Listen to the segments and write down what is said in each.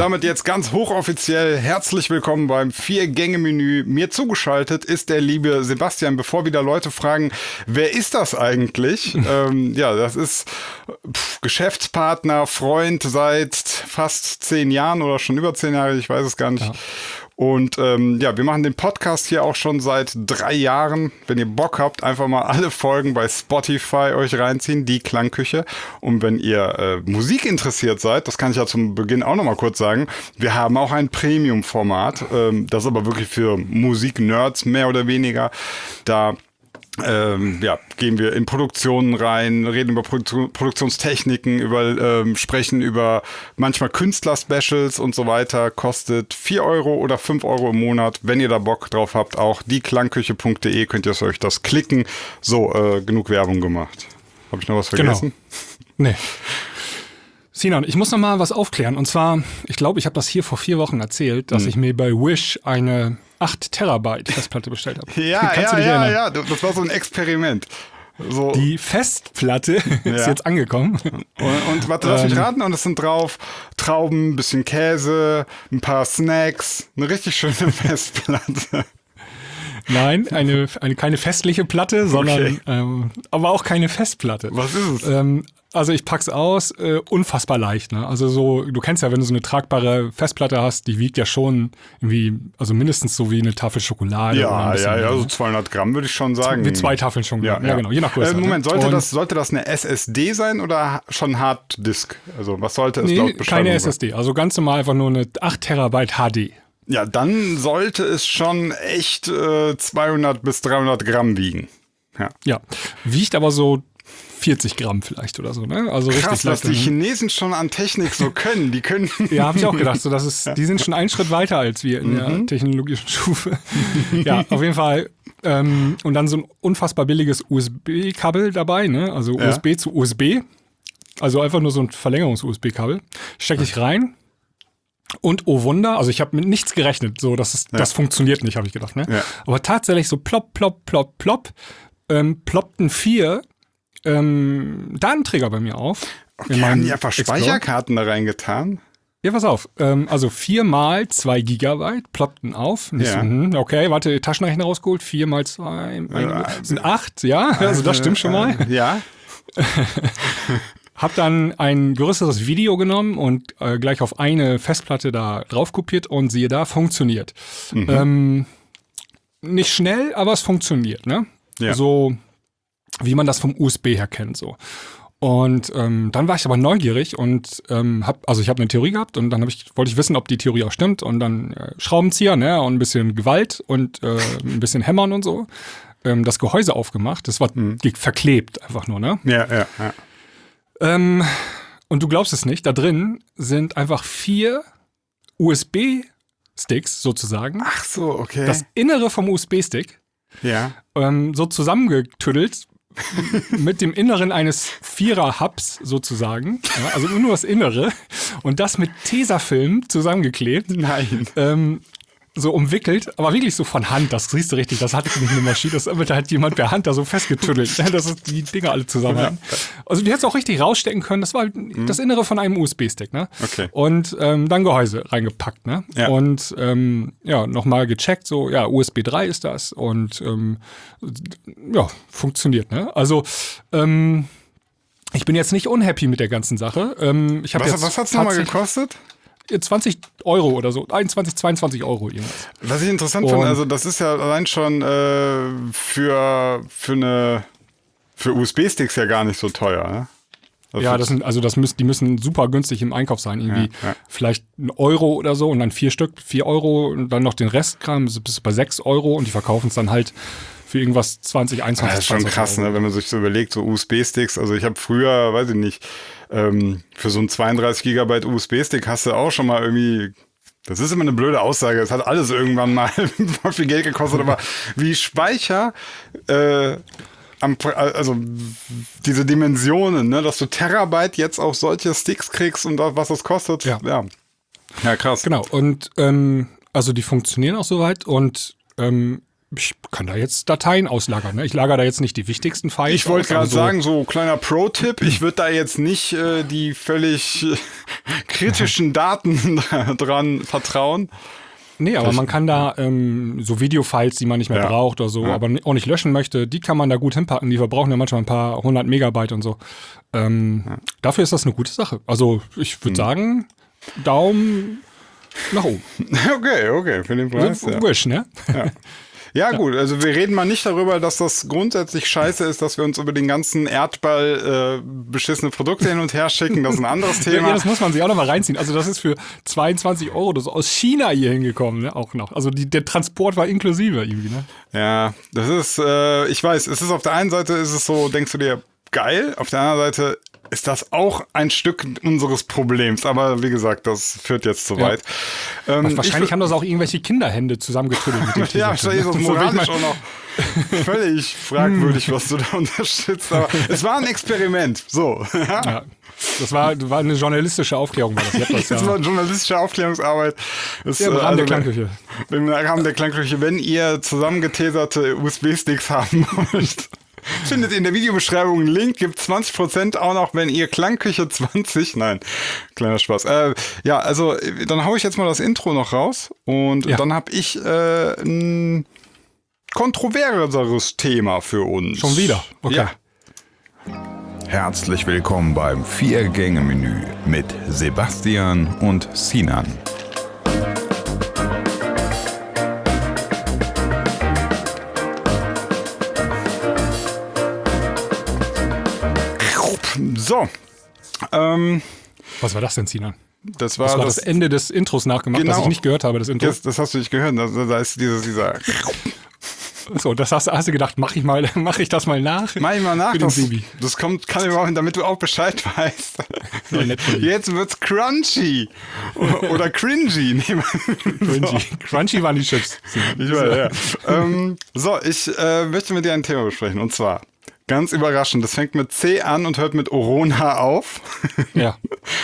damit jetzt ganz hochoffiziell herzlich willkommen beim 4-Gänge-Menü. Mir zugeschaltet ist der liebe Sebastian. Bevor wieder Leute fragen, wer ist das eigentlich? Das ist Geschäftspartner, Freund seit fast 10 Jahren oder schon über 10 Jahre, ich weiß es gar nicht. Ja. Und wir machen den Podcast hier auch schon seit 3 Jahren. Wenn ihr Bock habt, einfach mal alle Folgen bei Spotify euch reinziehen, die Klangküche. Und wenn ihr Musik interessiert seid, das kann ich ja zum Beginn auch nochmal kurz sagen, wir haben auch ein Premium-Format. Das ist aber wirklich für Musik-Nerds mehr oder weniger. Da gehen wir in Produktionen rein, reden über Produktionstechniken, sprechen über manchmal Künstler-Specials und so weiter. Kostet 4 Euro oder 5 Euro im Monat. Wenn ihr da Bock drauf habt, auch dieklangküche.de könnt ihr euch das klicken. So, genug Werbung gemacht. Habe ich noch was vergessen? Genau. Nee. Sinan, ich muss noch mal was aufklären. Und zwar, ich glaube, ich habe das hier vor 4 Wochen erzählt, dass ich mir bei Wish eine 8 Terabyte Festplatte bestellt habe. Ja, das war so ein Experiment. So. Die Festplatte ist jetzt angekommen. Und warte, lass mich raten. Und es sind drauf Trauben, ein bisschen Käse, ein paar Snacks, eine richtig schöne Festplatte. Nein, keine festliche Platte, sondern aber auch keine Festplatte. Was ist es? Also ich pack's aus, unfassbar leicht, ne? Also so, du kennst ja, wenn du so eine tragbare Festplatte hast, die wiegt ja schon irgendwie, also mindestens so wie eine Tafel Schokolade. Ja, so 200 Gramm würde ich schon sagen. Wie 2 Tafeln schon. Ja, genau, je nach Größe. Moment, sollte das eine SSD sein oder schon Harddisk? Also was sollte es laut Beschreibung keine SSD, also ganz normal einfach nur eine 8 Terabyte HD. Ja, dann sollte es schon echt 200 bis 300 Gramm wiegen. Ja, wiegt aber so 40 Gramm vielleicht oder so, ne? Also krass, richtig was die Chinesen schon an Technik so können. Die können. Ja, habe ich auch gedacht. So, die sind schon einen Schritt weiter als wir in der technologischen Stufe. Ja, auf jeden Fall. Und dann so ein unfassbar billiges USB-Kabel dabei, ne? Also USB zu USB. Also einfach nur so ein Verlängerungs-USB-Kabel. Stecke ich rein. Und oh Wunder, also ich habe mit nichts gerechnet. So, das funktioniert nicht, habe ich gedacht, ne? Ja. Aber tatsächlich so plopp, plopp, plopp, plopp. Ploppten 4 Datenträger bei mir auf. Okay, haben die einfach Speicherkarten da reingetan? Ja, pass auf. Also 4 mal 2 Gigabyte ploppten auf. Nicht so, okay, warte, Taschenrechner rausgeholt. 4 mal 2 sind 8, ja? Also das stimmt schon mal. Ja. Hab dann ein größeres Video genommen und gleich auf eine Festplatte da drauf kopiert und siehe da, funktioniert. Nicht schnell, aber es funktioniert, ne? Ja. So wie man das vom USB her kennt, so. Und dann war ich aber neugierig und ich habe eine Theorie gehabt und dann wollte ich wissen, ob die Theorie auch stimmt und dann Schraubenzieher, ne, und ein bisschen Gewalt und ein bisschen Hämmern und so. Das Gehäuse aufgemacht, das war verklebt einfach nur, ne? Ja. Und du glaubst es nicht, da drin sind einfach 4 USB-Sticks sozusagen. Ach so, okay. Das Innere vom USB-Stick. Ja. So zusammengetüddelt mit dem Inneren eines 4er-Hubs sozusagen. Ja, also nur das Innere. Und das mit Tesafilm zusammengeklebt. Nein. So umwickelt, aber wirklich so von Hand, das siehst du richtig, das hatte nicht eine Maschine, das wird halt jemand per Hand da so festgetüddelt, dass es die Dinger alle zusammenhalten. Also die hättest du auch richtig rausstecken können, das war das Innere von einem USB-Stick, ne? Okay. Und dann Gehäuse reingepackt, ne? Ja. Und nochmal gecheckt, so, ja, USB 3 ist das und funktioniert, ne? Also, ich bin jetzt nicht unhappy mit der ganzen Sache. Was hat's nochmal gekostet? 20 Euro oder so, 21, 22 Euro irgendwas. Was ich interessant finde, also das ist ja allein schon für USB-Sticks ja gar nicht so teuer, ne? Die müssen super günstig im Einkauf sein, irgendwie vielleicht 1 Euro oder so und dann 4 Stück, 4 Euro und dann noch den Restkram bis bei 6 Euro und die verkaufen es dann halt für irgendwas 20, 21, das ist schon krass, ne, wenn man sich so überlegt, so USB-Sticks, also ich habe früher, weiß ich nicht, für so einen 32 Gigabyte USB-Stick hast du auch schon mal irgendwie, das ist immer eine blöde Aussage, es hat alles irgendwann mal voll viel Geld gekostet, aber wie Speicher, also diese Dimensionen, ne, dass du Terabyte jetzt auf solche Sticks kriegst und was das kostet, ja krass. Genau, und also die funktionieren auch soweit und ich kann da jetzt Dateien auslagern. Ne? Ich lagere da jetzt nicht die wichtigsten Files. Ich wollte gerade sagen, so kleiner Pro-Tipp, ich würde da jetzt nicht die völlig kritischen Daten dran vertrauen. Nee, aber man kann da so Videofiles, die man nicht mehr braucht oder so, aber auch nicht löschen möchte, die kann man da gut hinpacken. Die verbrauchen ja manchmal ein paar 100 Megabyte und so. Dafür ist das eine gute Sache. Also ich würde sagen, Daumen nach oben. Okay, für den Preis. Wish, ne? Ja, gut, also wir reden mal nicht darüber, dass das grundsätzlich scheiße ist, dass wir uns über den ganzen Erdball beschissene Produkte hin und her schicken. Das ist ein anderes Thema. Ja, das muss man sich auch noch mal reinziehen. Also das ist für 22 € das aus China hier hingekommen, ne? Auch noch. Also der Transport war inklusive irgendwie, ne? Ja, das ist, ich weiß, es ist auf der einen Seite ist es so, denkst du dir, geil, auf der anderen Seite ist das auch ein Stück unseres Problems. Aber wie gesagt, das führt jetzt zu weit. Wahrscheinlich haben das auch irgendwelche Kinderhände zusammengetüdelt mit dem T-Shirt. Ja, wahrscheinlich ist das moralisch auch noch völlig fragwürdig, was du da unterstützt. Aber es war ein Experiment. So. Ja. Das war eine journalistische Aufklärung. Das war eine journalistische Aufklärungsarbeit. Im Rahmen der Klangküche. Im Rahmen der Klangküche. Wenn ihr zusammengetaserte USB-Sticks haben wollt, findet ihr in der Videobeschreibung einen Link, gibt 20% auch noch, wenn ihr Klangküche 20, nein, kleiner Spaß. Ja, also dann hau ich jetzt mal das Intro noch raus und dann habe ich ein kontroverseres Thema für uns. Schon wieder? Okay. Ja. Herzlich willkommen beim 4-Gänge-Menü mit Sebastian und Sinan. So. Was war das denn, Sinan? Das war das Ende des Intros nachgemacht, das ich nicht gehört habe, das Intro. Das hast du nicht gehört. Da ist dieser. So, das hast du gedacht, mach ich das mal nach? Mach ich mal nach. Das kann überhaupt, damit du auch Bescheid weißt. Ja, jetzt wird's crunchy. Oder cringy. Crunchy waren die Chips. Ich weiß, ja. Ich möchte mit dir ein Thema besprechen. Und zwar, ganz überraschend, das fängt mit C an und hört mit Orona auf. Ja.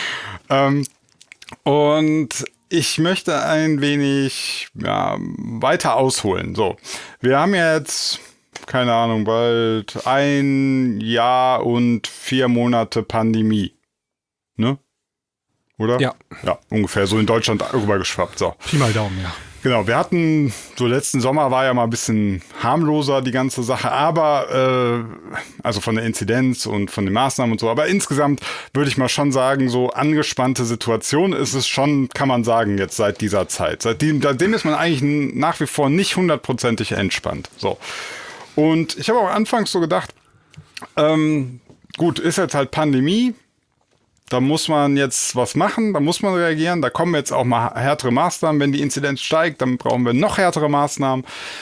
Und ich möchte ein wenig weiter ausholen. So, wir haben jetzt, keine Ahnung, bald 1 Jahr und 4 Monate Pandemie. Ne? Oder? Ja. Ja, ungefähr so in Deutschland rübergeschwappt. So. Pi mal Daumen, ja. Genau, wir hatten, so letzten Sommer war ja mal ein bisschen harmloser die ganze Sache, aber, also von der Inzidenz und von den Maßnahmen und so, aber insgesamt würde ich mal schon sagen, so angespannte Situation ist es schon, kann man sagen, jetzt seit dieser Zeit. Seitdem ist man eigentlich nach wie vor nicht 100%ig entspannt. So. Und ich habe auch anfangs so gedacht, gut, ist jetzt halt Pandemie. Da muss man jetzt was machen, da muss man reagieren, da kommen jetzt auch mal härtere Maßnahmen. Wenn die Inzidenz steigt, dann brauchen wir noch härtere Maßnahmen.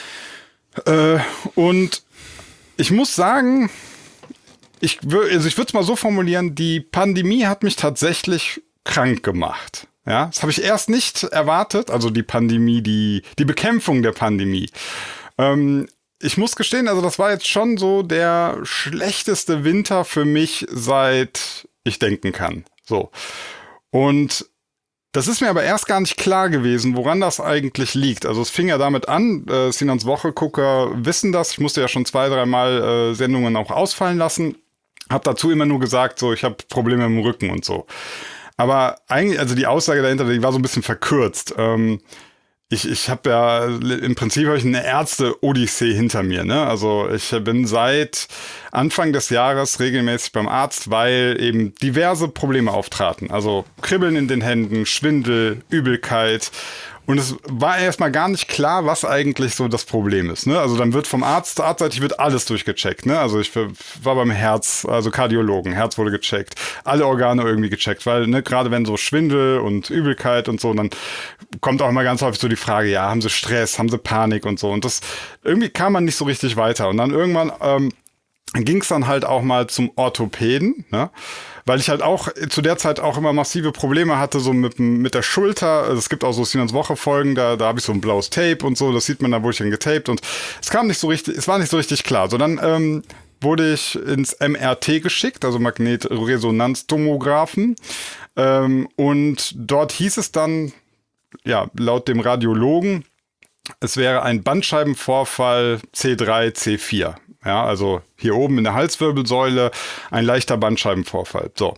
Und ich muss sagen, ich würde es mal so formulieren, die Pandemie hat mich tatsächlich krank gemacht. Ja, das habe ich erst nicht erwartet, also die Pandemie, die Bekämpfung der Pandemie. Ich muss gestehen, also das war jetzt schon so der schlechteste Winter für mich seit ich denken kann. So. Und das ist mir aber erst gar nicht klar gewesen, woran das eigentlich liegt. Also es fing ja damit an, Sinans Woche-Gucker wissen das. Ich musste ja schon 2-3 Mal Sendungen auch ausfallen lassen. Hab dazu immer nur gesagt, so ich habe Probleme im Rücken und so. Aber eigentlich, also die Aussage dahinter, die war so ein bisschen verkürzt. Ich habe ja, im Prinzip habe ich eine Ärzte-Odyssee hinter mir, ne? Also ich bin seit Anfang des Jahres regelmäßig beim Arzt, weil eben diverse Probleme auftraten. Also Kribbeln in den Händen, Schwindel, Übelkeit. Und es war erstmal gar nicht klar, was eigentlich so das Problem ist, ne? Also dann wird vom arztseitig wird alles durchgecheckt, ne? Also ich war beim Herz, also Kardiologen, Herz wurde gecheckt, alle Organe irgendwie gecheckt, weil, ne, gerade wenn so Schwindel und Übelkeit und so, dann kommt auch immer ganz häufig so die Frage, ja, haben sie Stress, haben sie Panik und so. Und das, irgendwie kam man nicht so richtig weiter. Und dann irgendwann ging es dann halt auch mal zum Orthopäden, ne? Weil ich halt auch zu der Zeit auch immer massive Probleme hatte, so mit der Schulter. Also es gibt auch so Sinans Woche-Folgen, da habe ich so ein blaues Tape und so, das sieht man, da wurde ich dann getaped und es war nicht so richtig klar. So, dann wurde ich ins MRT geschickt, also Magnetresonanztomographen. Und dort hieß es dann, ja, laut dem Radiologen, es wäre ein Bandscheibenvorfall C3, C4. Ja, also hier oben in der Halswirbelsäule ein leichter Bandscheibenvorfall. So.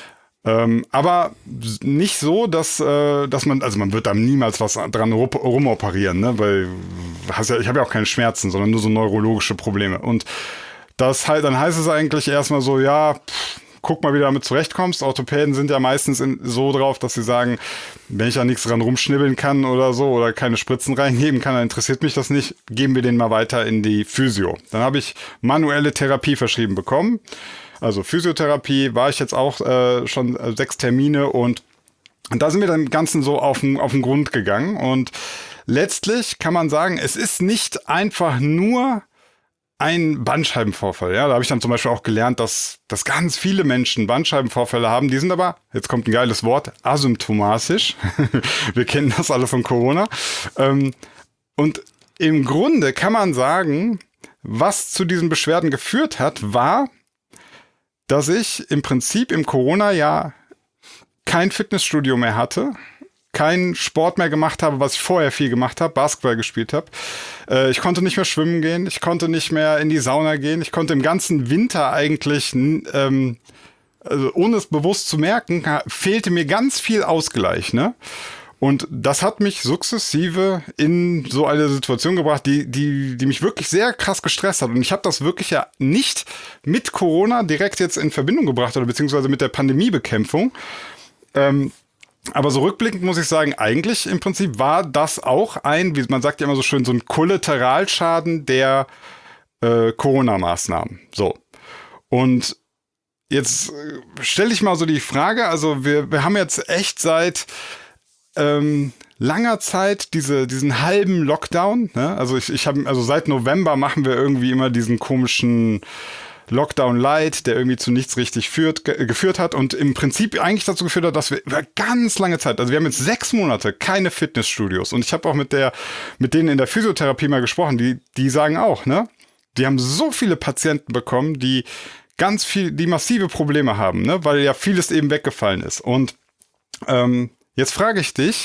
Aber nicht so, dass man wird da niemals was dran rumoperieren, ne? Weil ich habe ja auch keine Schmerzen, sondern nur so neurologische Probleme. Und dann heißt es eigentlich erstmal so, ja, guck mal, wie du damit zurechtkommst. Orthopäden sind ja meistens so drauf, dass sie sagen, wenn ich da nichts dran rumschnibbeln kann oder so oder keine Spritzen reingeben kann, dann interessiert mich das nicht. Geben wir den mal weiter in die Physio. Dann habe ich manuelle Therapie verschrieben bekommen. Also Physiotherapie war ich jetzt auch schon 6 Termine und da sind wir dann im Ganzen so auf den Grund gegangen. Und letztlich kann man sagen, es ist nicht einfach nur ein Bandscheibenvorfall. Ja, da habe ich dann zum Beispiel auch gelernt, dass ganz viele Menschen Bandscheibenvorfälle haben. Die sind aber, jetzt kommt ein geiles Wort, asymptomatisch. Wir kennen das alle von Corona. Und im Grunde kann man sagen, was zu diesen Beschwerden geführt hat, war, dass ich im Prinzip im Corona-Jahr kein Fitnessstudio mehr hatte, keinen Sport mehr gemacht habe, was ich vorher viel gemacht habe, Basketball gespielt habe. Ich konnte nicht mehr schwimmen gehen, ich konnte nicht mehr in die Sauna gehen, ich konnte im ganzen Winter eigentlich, also ohne es bewusst zu merken, fehlte mir ganz viel Ausgleich, ne? Und das hat mich sukzessive in so eine Situation gebracht, die mich wirklich sehr krass gestresst hat. Und ich habe das wirklich ja nicht mit Corona direkt jetzt in Verbindung gebracht oder beziehungsweise mit der Pandemiebekämpfung. Aber so rückblickend muss ich sagen, eigentlich im Prinzip war das auch wie man sagt ja immer so schön, so ein Kollateralschaden der Corona-Maßnahmen. So. Und jetzt stelle ich mal so die Frage, also wir haben jetzt echt seit langer Zeit diesen halben Lockdown, ne? Also seit November machen wir irgendwie immer diesen komischen Lockdown Light, der irgendwie zu nichts richtig geführt hat und im Prinzip eigentlich dazu geführt hat, dass wir über ganz lange Zeit, also wir haben jetzt 6 Monate keine Fitnessstudios und ich habe auch mit denen in der Physiotherapie mal gesprochen, die sagen auch, ne? Die haben so viele Patienten bekommen, die massive Probleme haben, ne? Weil ja vieles eben weggefallen ist. Und jetzt frage ich dich,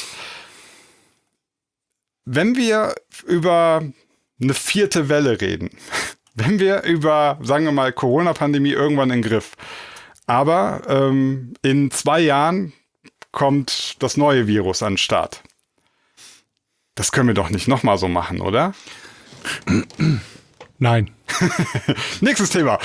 wenn wir über eine 4. Welle reden, wenn wir über, sagen wir mal, Corona-Pandemie irgendwann in den Griff, aber in 2 Jahren kommt das neue Virus an den Start. Das können wir doch nicht nochmal so machen, oder? Nein. Nächstes Thema.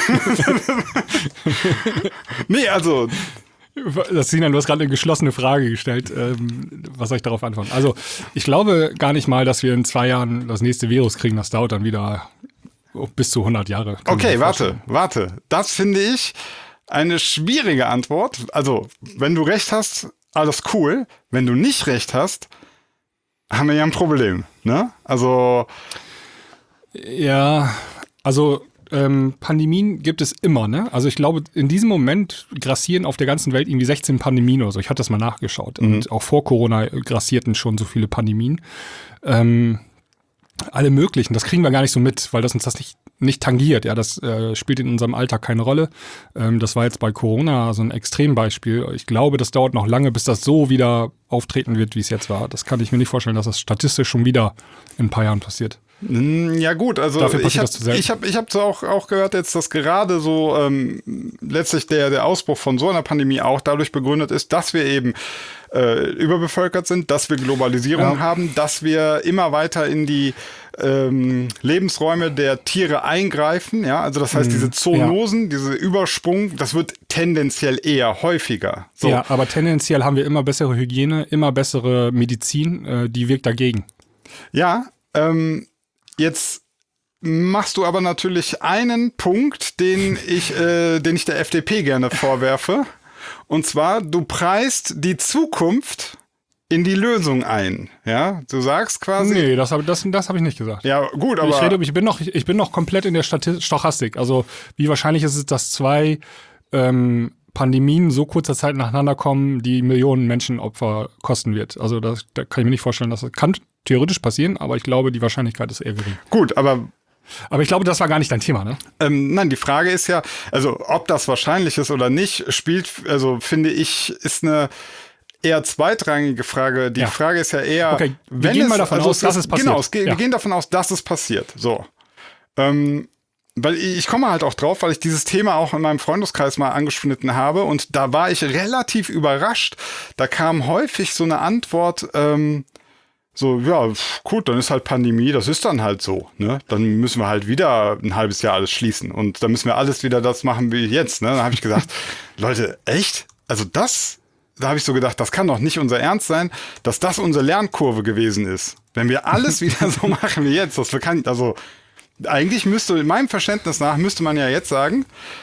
Nee, also... Sinan, du hast gerade eine geschlossene Frage gestellt. Was soll ich darauf antworten? Also, ich glaube gar nicht mal, dass wir in 2 Jahren das nächste Virus kriegen. Das dauert dann wieder bis zu 100 Jahre. Okay, warte. Das finde ich eine schwierige Antwort. Also, wenn du recht hast, alles cool. Wenn du nicht recht hast, haben wir ja ein Problem, ne? Also... Ja, also... Pandemien gibt es immer, ne? Also ich glaube, in diesem Moment grassieren auf der ganzen Welt irgendwie 16 Pandemien oder so. Ich hatte das mal nachgeschaut. Und auch vor Corona grassierten schon so viele Pandemien. Alle möglichen. Das kriegen wir gar nicht so mit, weil das uns das nicht tangiert. Ja, das spielt in unserem Alltag keine Rolle. Das war jetzt bei Corona so ein Extrembeispiel. Ich glaube, das dauert noch lange, bis das so wieder auftreten wird, wie es jetzt war. Das kann ich mir nicht vorstellen, dass das statistisch schon wieder in ein paar Jahren passiert. Ja gut, also ich habe auch gehört jetzt, dass gerade so letztlich der Ausbruch von so einer Pandemie auch dadurch begründet ist, dass wir eben überbevölkert sind, dass wir Globalisierung haben, dass wir immer weiter in die Lebensräume der Tiere eingreifen. Ja, also das heißt, diese Zoonosen, diese Übersprung, das wird tendenziell eher häufiger. So. Ja, aber tendenziell haben wir immer bessere Hygiene, immer bessere Medizin, die wirkt dagegen. Ja, jetzt machst du aber natürlich einen Punkt, den ich der FDP gerne vorwerfe. Und zwar, du preist die Zukunft in die Lösung ein. Ja, du sagst quasi. Nee, das hab ich nicht gesagt. Ja, gut, aber. Ich bin noch komplett in der Stochastik. Also, wie wahrscheinlich ist es, dass 2 Pandemien so kurzer Zeit nacheinander kommen, die Millionen Menschenopfer kosten wird. Also, da kann ich mir nicht vorstellen, dass das kann theoretisch passieren, aber ich glaube, die Wahrscheinlichkeit ist eher gering. Gut, aber ich glaube, das war gar nicht dein Thema, ne? Nein, die Frage ist ja, also ob das wahrscheinlich ist oder nicht, finde ich, ist eine eher zweitrangige Frage. Die Frage ist ja eher, okay, wir gehen mal davon aus, dass es passiert. Genau, wir gehen davon aus, dass es passiert. So. Weil ich komme halt auch drauf, weil ich dieses Thema auch in meinem Freundeskreis mal angeschnitten habe und da war ich relativ überrascht. Da kam häufig so eine Antwort, so, ja, gut, dann ist halt Pandemie, das ist dann halt so, ne? Dann müssen wir halt wieder ein halbes Jahr alles schließen und dann müssen wir alles wieder das machen wie jetzt, ne? Dann habe ich gesagt, Leute, echt? Also da habe ich so gedacht, das kann doch nicht unser Ernst sein, dass das unsere Lernkurve gewesen ist. Wenn wir alles wieder so machen wie jetzt, das wir kann, also eigentlich müsste, in meinem Verständnis nach, müsste man ja jetzt sagen,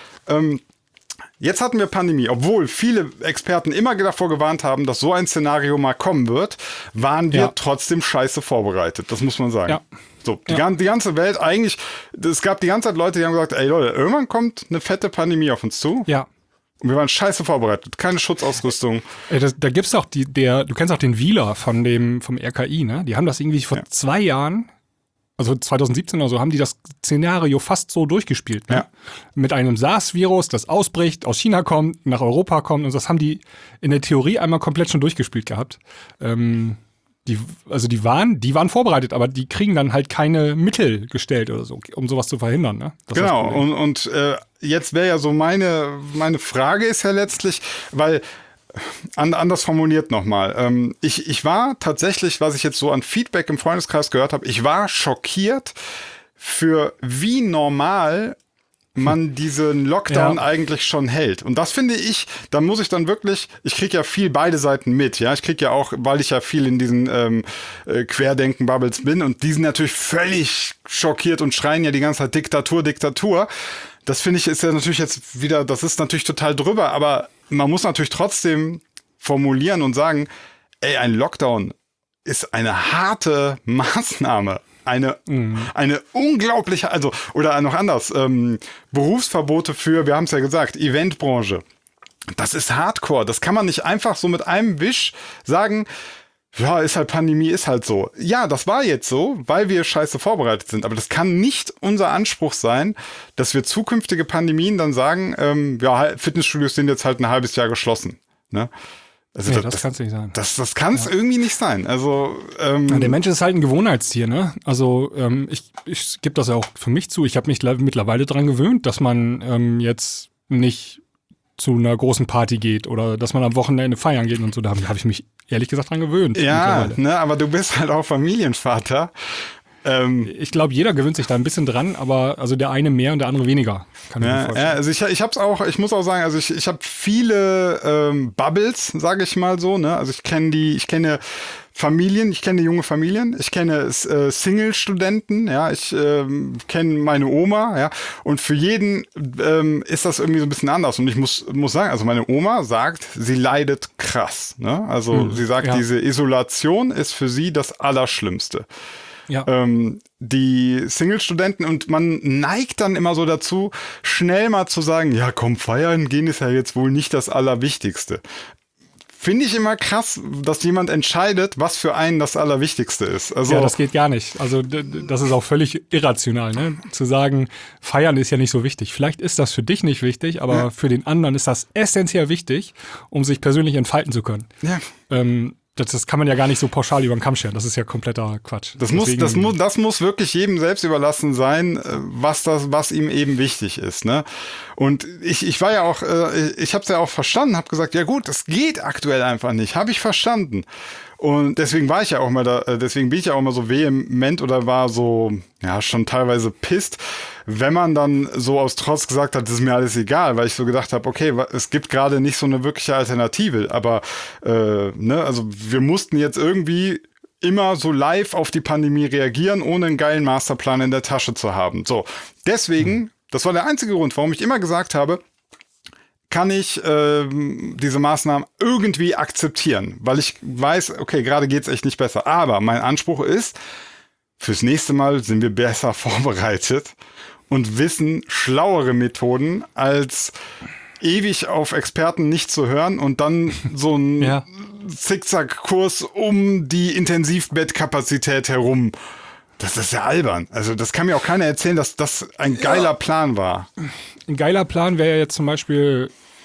jetzt hatten wir Pandemie, obwohl viele Experten immer davor gewarnt haben, dass so ein Szenario mal kommen wird, waren wir trotzdem scheiße vorbereitet, das muss man sagen. Ja. So, die ganze Welt eigentlich, es gab die ganze Zeit Leute, die haben gesagt, ey Leute, irgendwann kommt eine fette Pandemie auf uns zu. Ja. Und wir waren scheiße vorbereitet, keine Schutzausrüstung. Da gibt's doch du kennst auch den Wieler vom RKI, ne? Die haben das irgendwie vor 2 Jahren, also 2017 oder so, haben die das Szenario fast so durchgespielt. Ne? Ja. Mit einem SARS-Virus, das ausbricht, aus China kommt, nach Europa kommt. Und das haben die in der Theorie einmal komplett schon durchgespielt gehabt. Die waren vorbereitet, aber die kriegen dann halt keine Mittel gestellt oder so, um sowas zu verhindern. Ne? Genau, und jetzt wäre ja so meine Frage ist ja letztlich, weil anders formuliert nochmal. Ich war tatsächlich, was ich jetzt so an Feedback im Freundeskreis gehört habe, ich war schockiert für wie normal man diesen Lockdown eigentlich schon hält. Und das finde ich, da muss ich dann wirklich, ich kriege ja viel beide Seiten mit, ja. Ich kriege ja auch, weil ich ja viel in diesen Querdenken-Bubbles bin und die sind natürlich völlig schockiert und schreien ja die ganze Zeit Diktatur. Das finde ich ist ja natürlich jetzt wieder, das ist natürlich total drüber, aber man muss natürlich trotzdem formulieren und sagen, ey, ein Lockdown ist eine harte Maßnahme. Eine unglaubliche, also, oder noch anders, Berufsverbote für, wir haben es ja gesagt, Eventbranche. Das ist Hardcore. Das kann man nicht einfach so mit einem Wisch sagen, ja, ist halt Pandemie, ist halt so. Ja, das war jetzt so, weil wir scheiße vorbereitet sind. Aber das kann nicht unser Anspruch sein, dass wir zukünftige Pandemien dann sagen, ja, Fitnessstudios sind jetzt halt ein halbes Jahr geschlossen. Ne? Also nee, das kann es nicht sein. Das kann es irgendwie nicht sein. Also der Mensch ist halt ein Gewohnheitstier, ne? Also ich gebe das ja auch für mich zu. Ich habe mich mittlerweile dran gewöhnt, dass man jetzt nicht zu einer großen Party geht oder dass man am Wochenende feiern geht und so. Da habe ich mich ehrlich gesagt dran gewöhnt. Ja, ne, aber du bist halt auch Familienvater. Ich glaube, jeder gewöhnt sich da ein bisschen dran, aber also der eine mehr und der andere weniger. Kann ich mir vorstellen. Ja, also ich hab's auch, ich muss auch sagen, also ich habe viele Bubbles, sage ich mal so, ne? Also ich kenne Familien, ich kenne junge Familien, ich kenne Single-Studenten, ja, ich kenne meine Oma, ja, und für jeden ist das irgendwie so ein bisschen anders. Und ich muss sagen, also meine Oma sagt, sie leidet krass, ne? Also sie sagt, diese Isolation ist für sie das Allerschlimmste. Ja. Die Single-Studenten und man neigt dann immer so dazu, schnell mal zu sagen, ja komm, feiern gehen ist ja jetzt wohl nicht das Allerwichtigste. Finde ich immer krass, dass jemand entscheidet, was für einen das Allerwichtigste ist. Also, ja, das geht gar nicht. Also das ist auch völlig irrational, ne? Zu sagen, feiern ist ja nicht so wichtig. Vielleicht ist das für dich nicht wichtig, aber für den anderen ist das essentiell wichtig, um sich persönlich entfalten zu können. Ja. Das kann man ja gar nicht so pauschal über den Kamm scheren. Das ist ja kompletter Quatsch. Das muss wirklich jedem selbst überlassen sein, was ihm eben wichtig ist, ne? Und ich war ja auch, ich habe es ja auch verstanden, habe gesagt, ja gut, das geht aktuell einfach nicht, habe ich verstanden. Und deswegen war ich ja auch mal deswegen bin ich ja auch mal so vehement oder war so, ja, schon teilweise pisst, wenn man dann so aus Trotz gesagt hat, das ist mir alles egal, weil ich so gedacht habe, okay, es gibt gerade nicht so eine wirkliche Alternative, aber ne, also wir mussten jetzt irgendwie immer so live auf die Pandemie reagieren, ohne einen geilen Masterplan in der Tasche zu haben. So, deswegen, das war der einzige Grund, warum ich immer gesagt habe, kann ich diese Maßnahmen irgendwie akzeptieren, weil ich weiß, okay, gerade geht's echt nicht besser. Aber mein Anspruch ist, fürs nächste Mal sind wir besser vorbereitet und wissen schlauere Methoden, als ewig auf Experten nicht zu hören und dann so ein Zickzackkurs um die Intensivbettkapazität herum. Das ist ja albern. Also das kann mir auch keiner erzählen, dass das ein geiler Plan war. Ein geiler Plan wäre ja jetzt zum Beispiel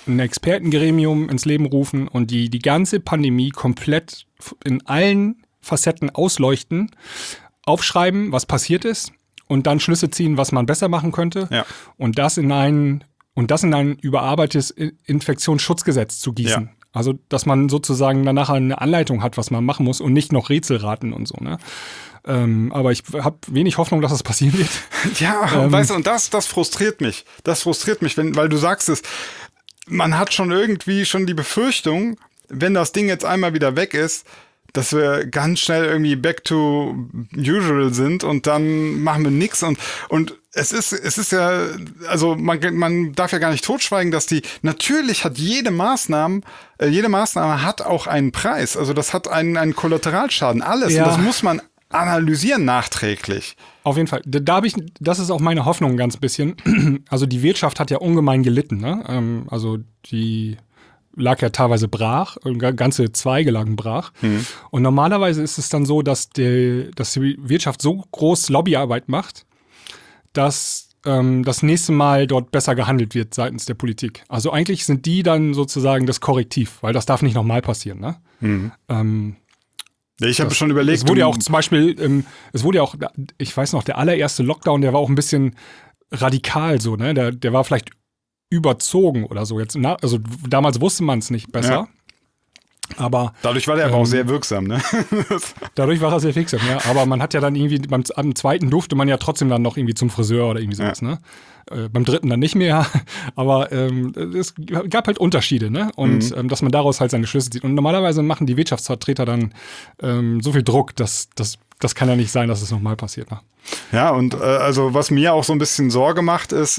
ein Expertengremium ins Leben rufen und die ganze Pandemie komplett in allen Facetten ausleuchten, aufschreiben, was passiert ist und dann Schlüsse ziehen, was man besser machen könnte und das in ein überarbeitetes Infektionsschutzgesetz zu gießen. Ja. Also, dass man sozusagen danach eine Anleitung hat, was man machen muss und nicht noch Rätselraten und so, ne? Aber ich habe wenig Hoffnung, dass das passieren wird. Ja, weißt du, und das frustriert mich. Das frustriert mich, weil du sagst es, man hat schon irgendwie schon die Befürchtung, wenn das Ding jetzt einmal wieder weg ist, dass wir ganz schnell irgendwie back to usual sind und dann machen wir nix und es ist ja, also man darf ja gar nicht totschweigen, dass natürlich hat jede Maßnahme hat auch einen Preis, also das hat einen Kollateralschaden, alles, und das muss man analysieren nachträglich. Auf jeden Fall. Das ist auch meine Hoffnung ganz bisschen. Also die Wirtschaft hat ja ungemein gelitten, ne? Also die lag ja teilweise brach, ganze Zweige lagen brach. Und normalerweise ist es dann so, dass die Wirtschaft so groß Lobbyarbeit macht, dass das nächste Mal dort besser gehandelt wird seitens der Politik. Also eigentlich sind die dann sozusagen das Korrektiv, weil das darf nicht nochmal passieren, ne? Ich habe schon überlegt. Es wurde ja auch zum Beispiel, ich weiß noch, der allererste Lockdown, der war auch ein bisschen radikal so, ne? Der war vielleicht überzogen oder so. Also damals wusste man es nicht besser. Ja. Aber dadurch war der aber auch sehr wirksam, ne? Dadurch war er sehr wirksam, ja. Aber man hat ja dann irgendwie, am zweiten durfte man ja trotzdem dann noch irgendwie zum Friseur oder irgendwie sowas, ne? Beim dritten dann nicht mehr. Aber es gab halt Unterschiede, ne? Und dass man daraus halt seine Schlüsse zieht. Und normalerweise machen die Wirtschaftsvertreter dann so viel Druck, dass das kann ja nicht sein, dass es nochmal passiert, ne? Ja, und also was mir auch so ein bisschen Sorge macht, ist,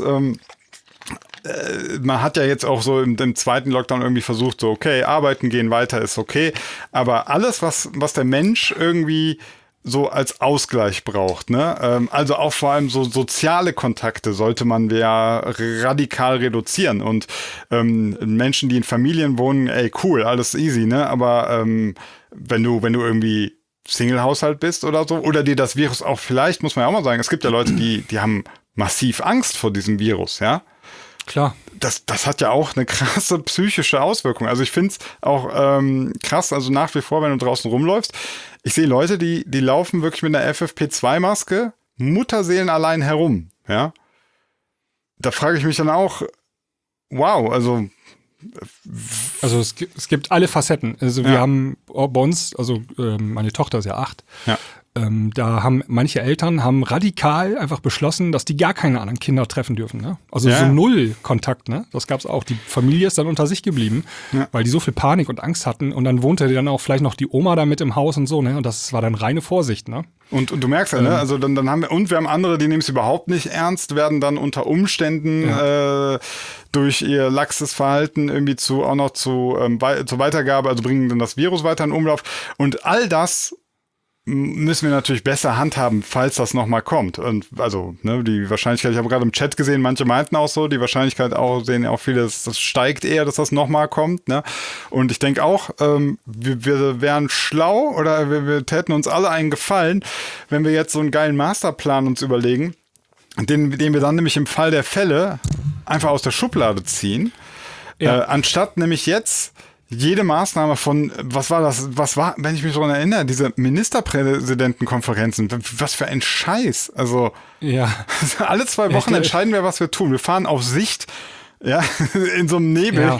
man hat ja jetzt auch so im zweiten Lockdown irgendwie versucht, so okay, arbeiten gehen weiter ist okay, aber alles, was der Mensch irgendwie so als Ausgleich braucht, ne? Also auch vor allem so soziale Kontakte sollte man ja radikal reduzieren und Menschen, die in Familien wohnen, ey cool, alles easy, ne? Aber wenn du irgendwie Single-Haushalt bist oder so, oder dir das Virus auch vielleicht, muss man ja auch mal sagen, es gibt ja Leute, die haben massiv Angst vor diesem Virus, ja? Klar. Das hat ja auch eine krasse psychische Auswirkung. Also ich finde es auch krass, also nach wie vor, wenn du draußen rumläufst, ich sehe Leute, die laufen wirklich mit einer FFP2-Maske Mutterseelen allein herum, ja. Da frage ich mich dann auch, wow, also es gibt alle Facetten. Also wir haben bei uns, also meine Tochter ist ja 8, da haben manche Eltern radikal einfach beschlossen, dass die gar keine anderen Kinder treffen dürfen. Ne? Also so null Kontakt. Ne? Das gab es auch. Die Familie ist dann unter sich geblieben, weil die so viel Panik und Angst hatten. Und dann wohnte dann auch vielleicht noch die Oma da mit im Haus und so. Ne? Und das war dann reine Vorsicht. Ne? Und du merkst ja, ne? Also dann haben wir andere, die nehmen es überhaupt nicht ernst, werden dann unter Umständen durch ihr laxes Verhalten irgendwie auch noch zur Weitergabe, also bringen dann das Virus weiter in Umlauf. Und all das müssen wir natürlich besser handhaben, falls das nochmal kommt. Und also, ne, die Wahrscheinlichkeit, ich habe gerade im Chat gesehen, manche meinten auch so, die Wahrscheinlichkeit sehen auch viele, das steigt eher, dass das nochmal kommt. Ne? Und ich denke auch, wir wären schlau oder wir täten uns alle einen Gefallen, wenn wir jetzt so einen geilen Masterplan uns überlegen, den wir dann nämlich im Fall der Fälle einfach aus der Schublade ziehen, anstatt nämlich jetzt jede Maßnahme von, was war, wenn ich mich daran erinnere, diese Ministerpräsidentenkonferenzen, was für ein Scheiß. Also, alle 2 Wochen entscheiden wir, was wir tun. Wir fahren auf Sicht, in so einem Nebel.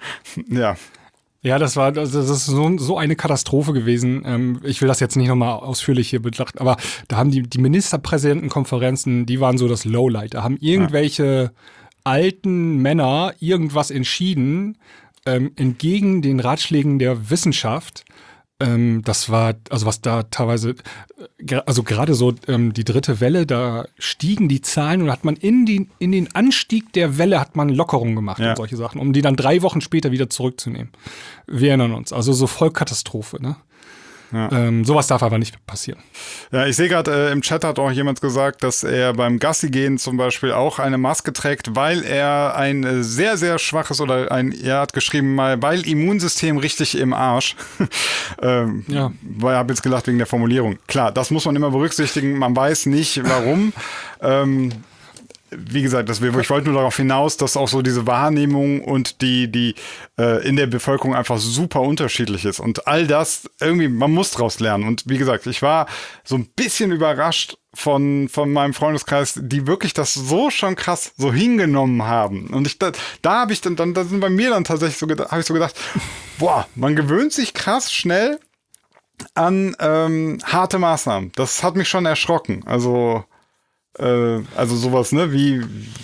Ja, das ist so eine Katastrophe gewesen. Ich will das jetzt nicht nochmal ausführlich hier betrachten, aber da haben die Ministerpräsidentenkonferenzen, die waren so das Lowlight. Da haben irgendwelche alten Männer irgendwas entschieden, entgegen den Ratschlägen der Wissenschaft. Das war, also was da teilweise, also gerade so die dritte Welle, da stiegen die Zahlen und hat man in den Anstieg der Welle hat man Lockerungen gemacht und solche Sachen, um die dann 3 Wochen später wieder zurückzunehmen. Wir erinnern uns, also so Vollkatastrophe, ne? Sowas darf aber nicht passieren. Ja, ich sehe gerade, im Chat hat auch jemand gesagt, dass er beim Gassi-Gehen zum Beispiel auch eine Maske trägt, weil er ein sehr, sehr schwaches er hat geschrieben mal, weil Immunsystem richtig im Arsch. Weil ich habe jetzt gelacht wegen der Formulierung. Klar, das muss man immer berücksichtigen. Man weiß nicht, warum. wie gesagt, ich wollte nur darauf hinaus, dass auch so diese Wahrnehmung und die in der Bevölkerung einfach super unterschiedlich ist. Und all das irgendwie, man muss draus lernen. Und wie gesagt, ich war so ein bisschen überrascht von meinem Freundeskreis, die wirklich das so schon krass so hingenommen haben. Und da sind bei mir dann tatsächlich habe ich so gedacht, boah, man gewöhnt sich krass schnell an harte Maßnahmen. Das hat mich schon erschrocken. Also sowas, ne, wie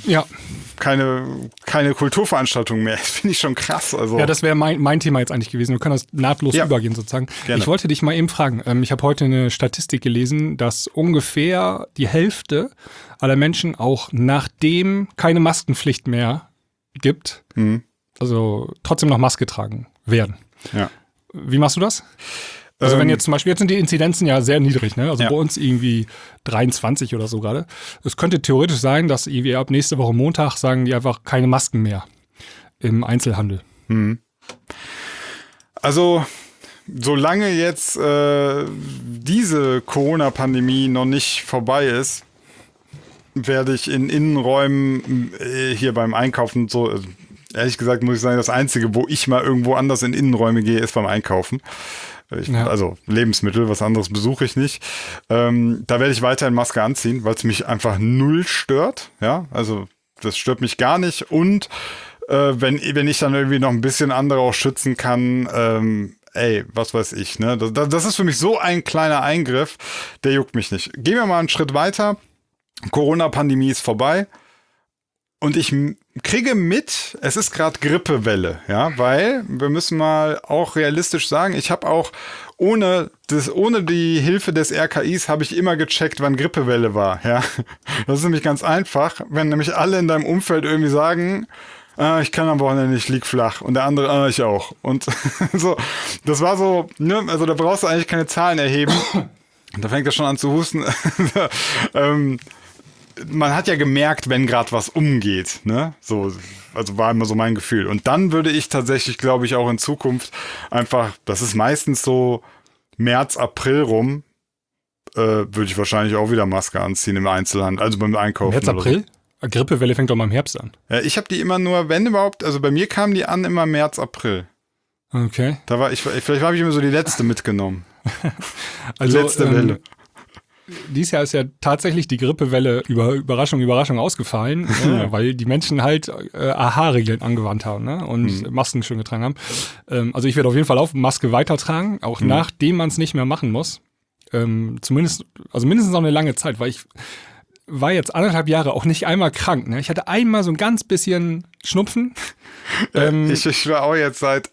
keine Kulturveranstaltung mehr. Das finde ich schon krass. Also. Ja, das wäre mein Thema jetzt eigentlich gewesen. Wir können das nahtlos übergehen sozusagen. Gerne. Ich wollte dich mal eben fragen. Ich habe heute eine Statistik gelesen, dass ungefähr die Hälfte aller Menschen auch nachdem keine Maskenpflicht mehr gibt, also trotzdem noch Maske tragen werden. Ja. Wie machst du das? Also wenn jetzt zum Beispiel, jetzt sind die Inzidenzen ja sehr niedrig, ne? Also bei uns irgendwie 23 oder so gerade. Es könnte theoretisch sein, dass irgendwie ab nächste Woche Montag sagen die einfach keine Masken mehr im Einzelhandel. Also solange jetzt diese Corona-Pandemie noch nicht vorbei ist, werde ich in Innenräumen hier beim Einkaufen so, ehrlich gesagt muss ich sagen, das Einzige, wo ich mal irgendwo anders in Innenräume gehe, ist beim Einkaufen. Also Lebensmittel, was anderes besuche ich nicht. Da werde ich weiterhin Maske anziehen, weil es mich einfach null stört. Ja, also das stört mich gar nicht. Und wenn ich dann irgendwie noch ein bisschen andere auch schützen kann, was weiß ich. Ne? Das ist für mich so ein kleiner Eingriff, der juckt mich nicht. Gehen wir mal einen Schritt weiter. Corona-Pandemie ist vorbei. Und ich kriege mit, es ist gerade Grippewelle, ja, weil wir müssen mal auch realistisch sagen, ich habe auch ohne die Hilfe des RKIs habe ich immer gecheckt, wann Grippewelle war, ja. Das ist nämlich ganz einfach, wenn nämlich alle in deinem Umfeld irgendwie sagen, ich kann am Wochenende nicht, lieg flach und der andere, ich auch. Und so, das war so, ne, also da brauchst du eigentlich keine Zahlen erheben. Da fängt er schon an zu husten. Man hat ja gemerkt, wenn gerade was umgeht, ne? So, also war immer so mein Gefühl. Und dann würde ich tatsächlich, glaube ich, auch in Zukunft einfach, das ist meistens so März, April rum, würde ich wahrscheinlich auch wieder Maske anziehen im Einzelhandel, also beim Einkaufen. März, April? So. Grippewelle fängt doch mal im Herbst an. Ja, ich habe die immer nur, wenn überhaupt, also bei mir kamen die an immer März, April. Okay. Vielleicht habe ich immer so die letzte mitgenommen. Also, die letzte Welle. Dieses Jahr ist ja tatsächlich die Grippewelle Überraschung ausgefallen, weil die Menschen halt AHA-Regeln angewandt haben, ne? Und Masken schön getragen haben. Also ich werde auf jeden Fall auch Maske weitertragen, auch nachdem man es nicht mehr machen muss. Mindestens noch eine lange Zeit, weil ich war jetzt 1,5 Jahre auch nicht einmal krank. Ne? Ich hatte einmal so ein ganz bisschen Schnupfen. Ich war auch jetzt seit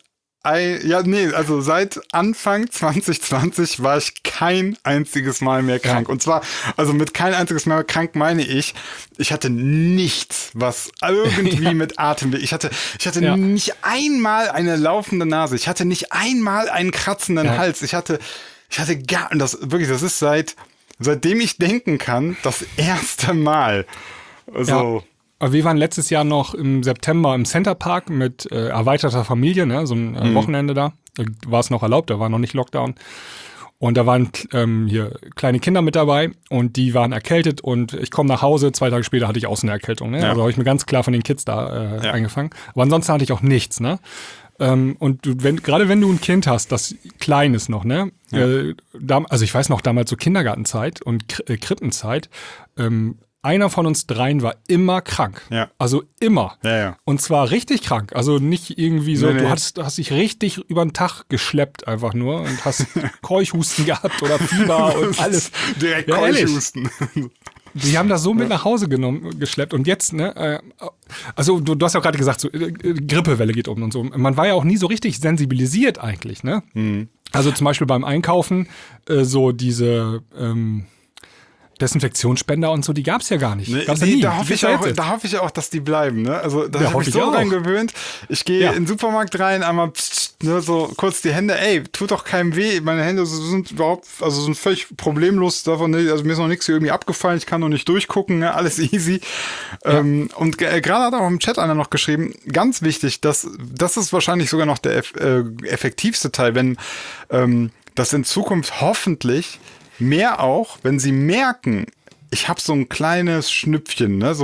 Anfang 2020 war ich kein einziges Mal mehr krank. Ja. Und zwar, also mit kein einziges Mal krank meine ich hatte nichts, was irgendwie mit Atemweg. Ich hatte nicht einmal eine laufende Nase. Ich hatte nicht einmal einen kratzenden Hals. Ich hatte gar, und das ist seitdem ich denken kann, das erste Mal. Also. Ja. Aber wir waren letztes Jahr noch im September im Centerpark mit erweiterter Familie, ne? So ein Wochenende da. Da war es noch erlaubt, da war noch nicht Lockdown. Und da waren hier kleine Kinder mit dabei und die waren erkältet und ich komme nach Hause, 2 Tage später hatte ich auch so eine Erkältung. Ne? Ja. Also habe ich mir ganz klar von den Kids da eingefangen. Aber ansonsten hatte ich auch nichts, ne? Und gerade wenn du ein Kind hast, das klein ist noch, ne? Ja. Also ich weiß noch damals so Kindergartenzeit und Krippenzeit, einer von uns dreien war immer krank. Ja. Also immer. Ja, ja. Und zwar richtig krank. Also nicht irgendwie so, du hast dich richtig über den Tag geschleppt einfach nur und hast Keuchhusten gehabt oder Fieber und alles. Direkt Keuchhusten. Die haben das so mit nach Hause geschleppt und jetzt, ne, also du hast ja gerade gesagt, so Grippewelle geht um und so. Man war ja auch nie so richtig sensibilisiert eigentlich, ne? Mhm. Also zum Beispiel beim Einkaufen, so diese Desinfektionsspender und so, die gab's ja gar nicht. Da hoffe ich auch, dass die bleiben. Ne? Also da habe ich so dran gewöhnt. Ich gehe in den Supermarkt rein, einmal so kurz die Hände, tut doch keinem weh. Meine Hände sind sind völlig problemlos davon. Also mir ist noch nichts irgendwie abgefallen, ich kann noch nicht durchgucken, ne? Alles easy. Ja. Und gerade hat auch im Chat einer noch geschrieben, ganz wichtig, das ist wahrscheinlich sogar noch der effektivste Teil, wenn das in Zukunft hoffentlich mehr auch, wenn sie merken, ich habe so ein kleines Schnüpfchen, ne, so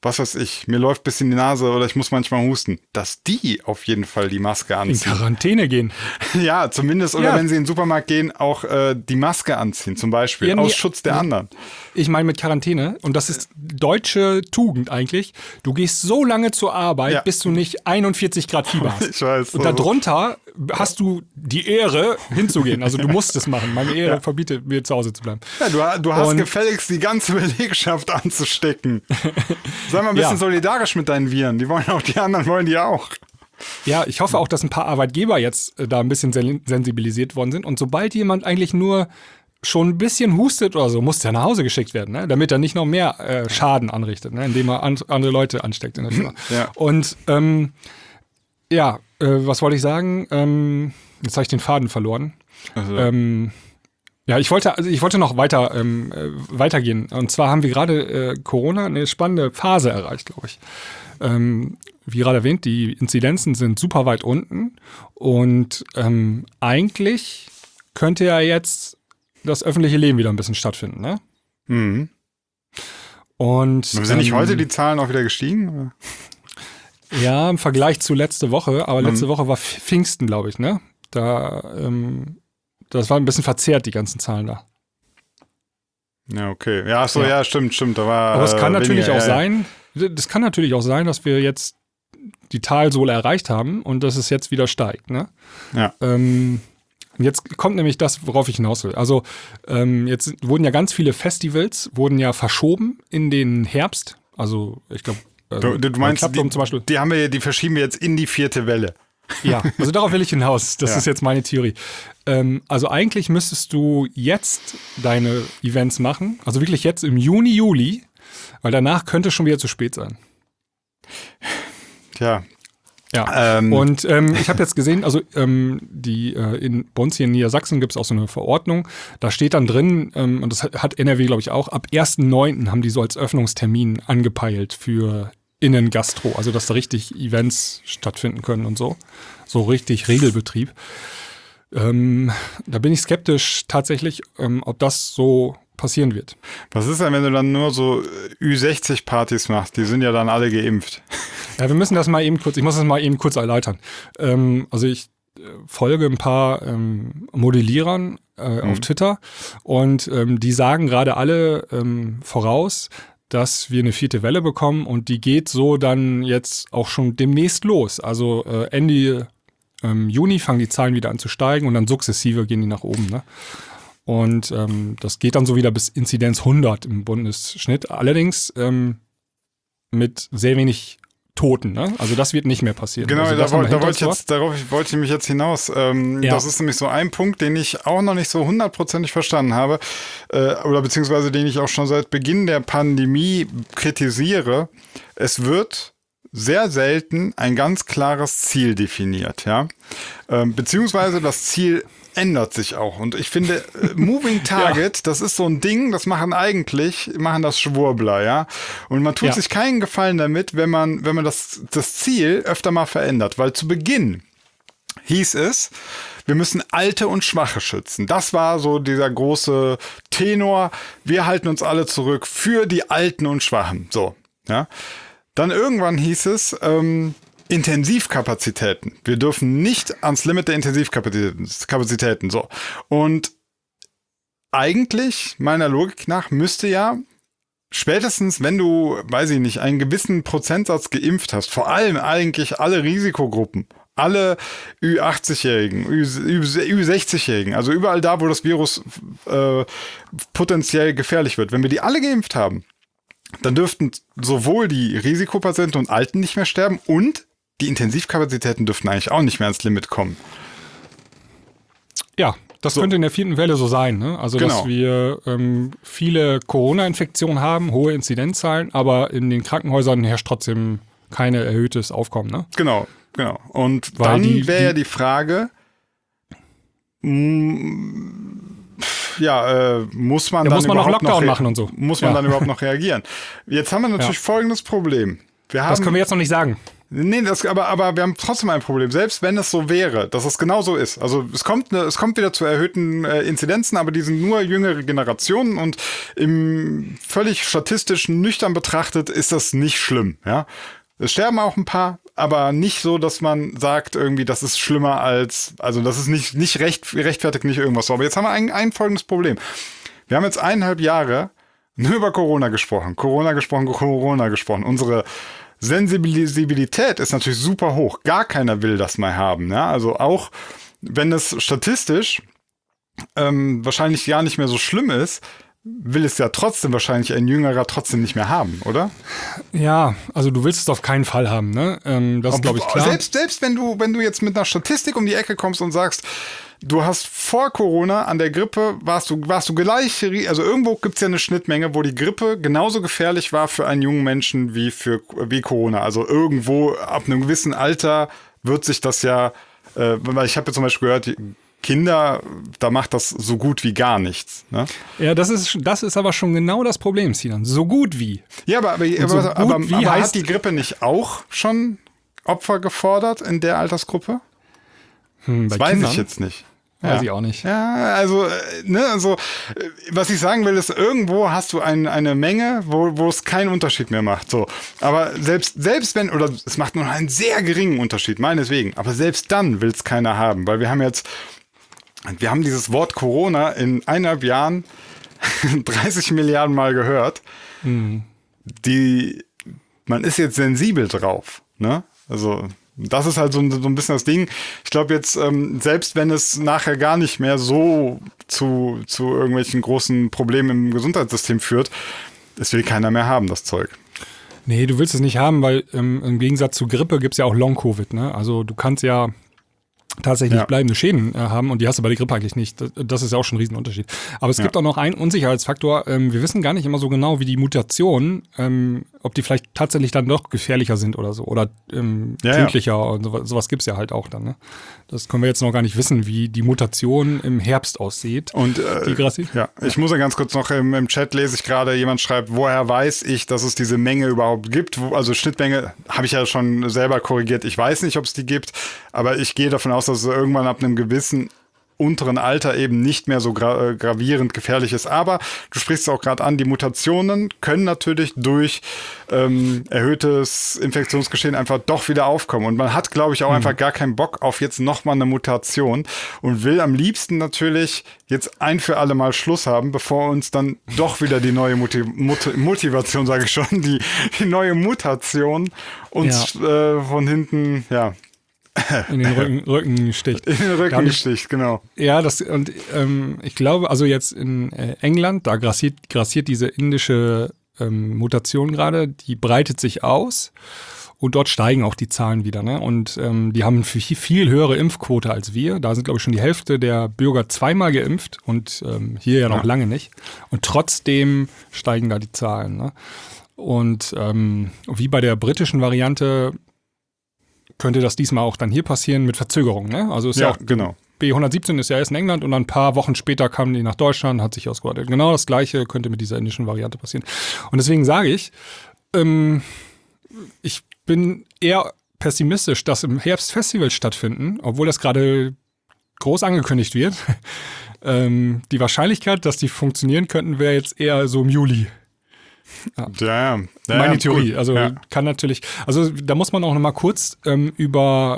was weiß ich, mir läuft ein bisschen die Nase oder ich muss manchmal husten, dass die auf jeden Fall die Maske anziehen. In Quarantäne gehen. Ja, zumindest, oder wenn sie in den Supermarkt gehen, auch die Maske anziehen, zum Beispiel, Ja, aus Schutz der anderen. Ich meine mit Quarantäne, und das ist deutsche Tugend eigentlich, du gehst so lange zur Arbeit, bis du nicht 41 Grad Fieber hast. Ich weiß. Und darunter hast du die Ehre, hinzugehen. Also du musst es machen. Meine Ehre verbietet mir, zu Hause zu bleiben. Ja, du hast gefälligst die ganze Belegschaft anzustecken. Sei mal ein bisschen solidarisch mit deinen Viren. Die wollen auch, die anderen wollen die auch. Ja, ich hoffe auch, dass ein paar Arbeitgeber jetzt da ein bisschen sensibilisiert worden sind. Und sobald jemand eigentlich nur schon ein bisschen hustet oder so, muss der nach Hause geschickt werden, ne? Damit er nicht noch mehr Schaden anrichtet, ne? Indem er andere Leute ansteckt in der Firma. Ja. Und was wollte ich sagen? Jetzt habe ich den Faden verloren. Also. Ja, ich wollte noch weitergehen. Und zwar haben wir gerade Corona eine spannende Phase erreicht, glaube ich. Wie gerade erwähnt, die Inzidenzen sind super weit unten. Und eigentlich könnte ja jetzt das öffentliche Leben wieder ein bisschen stattfinden, ne? Mhm. Und sind nicht heute die Zahlen auch wieder gestiegen? Oder? Ja, im Vergleich zu letzte Woche, aber letzte Woche war Pfingsten, glaube ich, ne? Das war ein bisschen verzerrt, die ganzen Zahlen da. Ja, okay. Ja, so, ja, stimmt. Da war, aber es kann natürlich auch sein, dass wir jetzt die Talsohle erreicht haben und dass es jetzt wieder steigt, ne? Ja. Jetzt kommt nämlich das, worauf ich hinaus will. Also jetzt wurden ja ganz viele Festivals verschoben in den Herbst. Also ich glaube, du meinst, zum Beispiel. Die verschieben wir jetzt in die 4. Welle. Ja, also darauf will ich hinaus. Das ist jetzt meine Theorie. Also eigentlich müsstest du jetzt deine Events machen, also wirklich jetzt im Juni, Juli, weil danach könnte es schon wieder zu spät sein. Ja. Ja, und ich habe jetzt gesehen, also bei uns hier in Niedersachsen gibt es auch so eine Verordnung, da steht dann drin, und das hat NRW, glaube ich, auch, ab 1.9. haben die so als Öffnungstermin angepeilt für Innengastro, also dass da richtig Events stattfinden können und so richtig Regelbetrieb. Da bin ich skeptisch tatsächlich, ob das so passieren wird. Was ist denn, wenn du dann nur so Ü60-Partys machst? Die sind ja dann alle geimpft. Ja, ich muss das mal eben kurz erläutern. Also ich folge ein paar Modellierern auf Twitter und die sagen gerade alle voraus, dass wir eine 4. Welle bekommen und die geht so dann jetzt auch schon demnächst los. Also Ende Juni fangen die Zahlen wieder an zu steigen und dann sukzessive gehen die nach oben, ne? Und das geht dann so wieder bis Inzidenz 100 im Bundesschnitt. Allerdings mit sehr wenig Toten, ne? Also das wird nicht mehr passieren. Genau, also darauf wollte ich mich jetzt hinaus. Das ist nämlich so ein Punkt, den ich auch noch nicht so 100% verstanden habe, oder beziehungsweise den ich auch schon seit Beginn der Pandemie kritisiere. Es wird sehr selten ein ganz klares Ziel definiert, ja. Beziehungsweise das Ziel ändert sich auch. Und ich finde, Moving Target, das ist so ein Ding, das machen das Schwurbler, ja. Und man tut sich keinen Gefallen damit, wenn man das Ziel öfter mal verändert. Weil zu Beginn hieß es, wir müssen Alte und Schwache schützen. Das war so dieser große Tenor. Wir halten uns alle zurück für die Alten und Schwachen. So, ja. Dann irgendwann hieß es, Intensivkapazitäten. Wir dürfen nicht ans Limit der Intensivkapazitäten. So. Und eigentlich, meiner Logik nach, müsste ja spätestens, wenn du, weiß ich nicht, einen gewissen Prozentsatz geimpft hast, vor allem eigentlich alle Risikogruppen, alle Ü80-Jährigen, Ü60-Jährigen, also überall da, wo das Virus potenziell gefährlich wird, wenn wir die alle geimpft haben, dann dürften sowohl die Risikopatienten und Alten nicht mehr sterben und die Intensivkapazitäten dürften eigentlich auch nicht mehr ans Limit kommen. Ja, das könnte in der 4. Welle so sein, ne? Also, dass wir viele Corona-Infektionen haben, hohe Inzidenzzahlen, aber in den Krankenhäusern herrscht trotzdem kein erhöhtes Aufkommen, ne? Genau. Und weil dann wäre ja die Frage, muss man dann noch Lockdown machen und so. Muss man dann überhaupt noch reagieren? Jetzt haben wir natürlich folgendes Problem. Das können wir jetzt noch nicht sagen. Nee, aber wir haben trotzdem ein Problem. Selbst wenn es so wäre, dass es genau so ist. Also es kommt wieder zu erhöhten Inzidenzen, aber die sind nur jüngere Generationen und im völlig statistisch nüchtern betrachtet ist das nicht schlimm. Ja, es sterben auch ein paar, aber nicht so, dass man sagt irgendwie, das ist schlimmer als, also das ist nicht rechtfertigt nicht irgendwas so. Aber jetzt haben wir ein folgendes Problem. Wir haben jetzt 1,5 Jahre nur über Corona gesprochen. Unsere Sensibilität ist natürlich super hoch. Gar keiner will das mal haben. Ja? Also auch wenn es statistisch wahrscheinlich gar nicht mehr so schlimm ist, will es ja trotzdem wahrscheinlich ein Jüngerer trotzdem nicht mehr haben, oder? Ja, also du willst es auf keinen Fall haben, ne? Das ist, glaube ich, klar. Selbst wenn du jetzt mit einer Statistik um die Ecke kommst und sagst, du hast vor Corona an der Grippe, warst du gleich, also irgendwo gibt es ja eine Schnittmenge, wo die Grippe genauso gefährlich war für einen jungen Menschen wie Corona. Also irgendwo ab einem gewissen Alter wird sich das ja, weil ich habe ja zum Beispiel gehört, Kinder, da macht das so gut wie gar nichts. Ne? Ja, das ist aber schon genau das Problem, Sinan. So gut wie. Ja, aber hat die Grippe nicht auch schon Opfer gefordert in der Altersgruppe? Das weiß ich jetzt nicht. Weiß ich auch nicht. Ja, also, was ich sagen will, ist, irgendwo hast du eine Menge, wo es keinen Unterschied mehr macht. So. Aber selbst wenn, oder es macht nur einen sehr geringen Unterschied, meinetwegen, aber selbst dann will es keiner haben, weil wir haben dieses Wort Corona in 1,5 Jahren 30 Milliarden Mal gehört. Mhm. Man ist jetzt sensibel drauf, ne? Also, das ist halt so ein bisschen das Ding. Ich glaube jetzt, selbst wenn es nachher gar nicht mehr so zu irgendwelchen großen Problemen im Gesundheitssystem führt, es will keiner mehr haben, das Zeug. Nee, du willst es nicht haben, weil im Gegensatz zu Grippe gibt es ja auch Long-Covid, ne? Also du kannst ja tatsächlich bleibende Schäden haben und die hast du bei der Grippe eigentlich nicht. Das ist ja auch schon ein Riesenunterschied. Aber es gibt auch noch einen Unsicherheitsfaktor. Wir wissen gar nicht immer so genau, wie die Mutationen, ob die vielleicht tatsächlich dann doch gefährlicher sind oder so oder tödlicher und sowas gibt's ja halt auch dann. Ne? Das können wir jetzt noch gar nicht wissen, wie die Mutation im Herbst aussieht. Und ich muss ja ganz kurz noch im Chat lese ich gerade, jemand schreibt, woher weiß ich, dass es diese Menge überhaupt gibt? Also Schnittmenge habe ich ja schon selber korrigiert. Ich weiß nicht, ob es die gibt, aber ich gehe davon aus, dass es irgendwann ab einem gewissen unteren Alter eben nicht mehr so gravierend gefährlich ist. Aber du sprichst es auch gerade an, die Mutationen können natürlich durch erhöhtes Infektionsgeschehen einfach doch wieder aufkommen. Und man hat, glaube ich, auch einfach gar keinen Bock auf jetzt nochmal eine Mutation und will am liebsten natürlich jetzt ein für alle Mal Schluss haben, bevor uns dann doch wieder die neue Motivation, sage ich schon, die neue Mutation uns von hinten, in den Rücken sticht. In den Rücken sticht, genau. Ja, ich glaube, also jetzt in England, da grassiert diese indische Mutation gerade, die breitet sich aus und dort steigen auch die Zahlen wieder. Ne? Und die haben viel, viel höhere Impfquote als wir. Da sind, glaube ich, schon die Hälfte der Bürger zweimal geimpft und hier ja noch lange nicht. Und trotzdem steigen da die Zahlen. Ne? Und wie bei der britischen Variante könnte das diesmal auch dann hier passieren mit Verzögerung, ne? Also ist ja auch genau. B117 ist ja erst in England und dann ein paar Wochen später kamen die nach Deutschland, hat sich ausgeweitet. Genau das Gleiche könnte mit dieser indischen Variante passieren. Und deswegen sage ich bin eher pessimistisch, dass im Herbst Festivals stattfinden, obwohl das gerade groß angekündigt wird. Die Wahrscheinlichkeit, dass die funktionieren könnten, wäre jetzt eher so im Juli. Meine Theorie. Cool. Also kann natürlich, also da muss man auch noch mal kurz über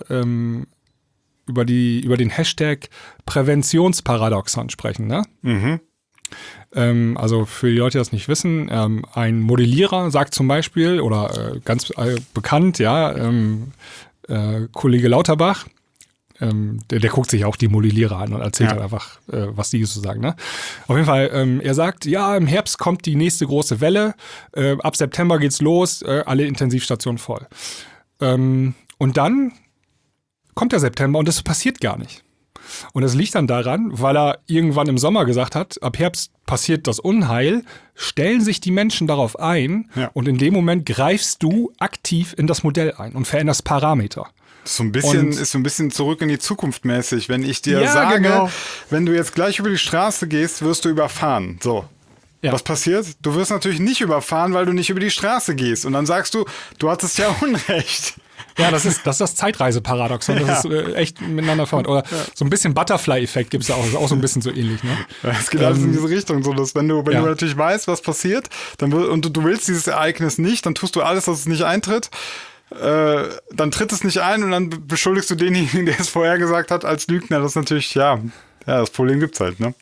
den Hashtag Präventionsparadoxon sprechen, ne? Mhm. Also für die Leute, die das nicht wissen, ein Modellierer sagt zum Beispiel, oder ganz bekannt, Kollege Lauterbach, der guckt sich auch die Modellierer an und erzählt halt einfach, was die so sagen. Ne? Auf jeden Fall, er sagt, im Herbst kommt die nächste große Welle, ab September geht's los, alle Intensivstationen voll. Und dann kommt der September und das passiert gar nicht. Und das liegt dann daran, weil er irgendwann im Sommer gesagt hat, ab Herbst passiert das Unheil, stellen sich die Menschen darauf ein und in dem Moment greifst du aktiv in das Modell ein und veränderst Parameter. Ist so ein bisschen zurück in die Zukunft mäßig. Wenn ich dir sage, wenn du jetzt gleich über die Straße gehst, wirst du überfahren. So. Ja. Was passiert? Du wirst natürlich nicht überfahren, weil du nicht über die Straße gehst. Und dann sagst du, du hattest ja Unrecht. Ja, das ist das Zeitreiseparadoxon. Das ist echt miteinander verwandt. Oder so ein bisschen Butterfly-Effekt gibt es da auch. Das ist auch so ein bisschen so ähnlich, ne? Es geht alles in diese Richtung, so dass wenn du natürlich weißt, was passiert, und du willst dieses Ereignis nicht, dann tust du alles, dass es nicht eintritt. Dann tritt es nicht ein und dann beschuldigst du denjenigen, der es vorhergesagt hat, als Lügner. Das ist natürlich, das Problem gibt's halt, ne?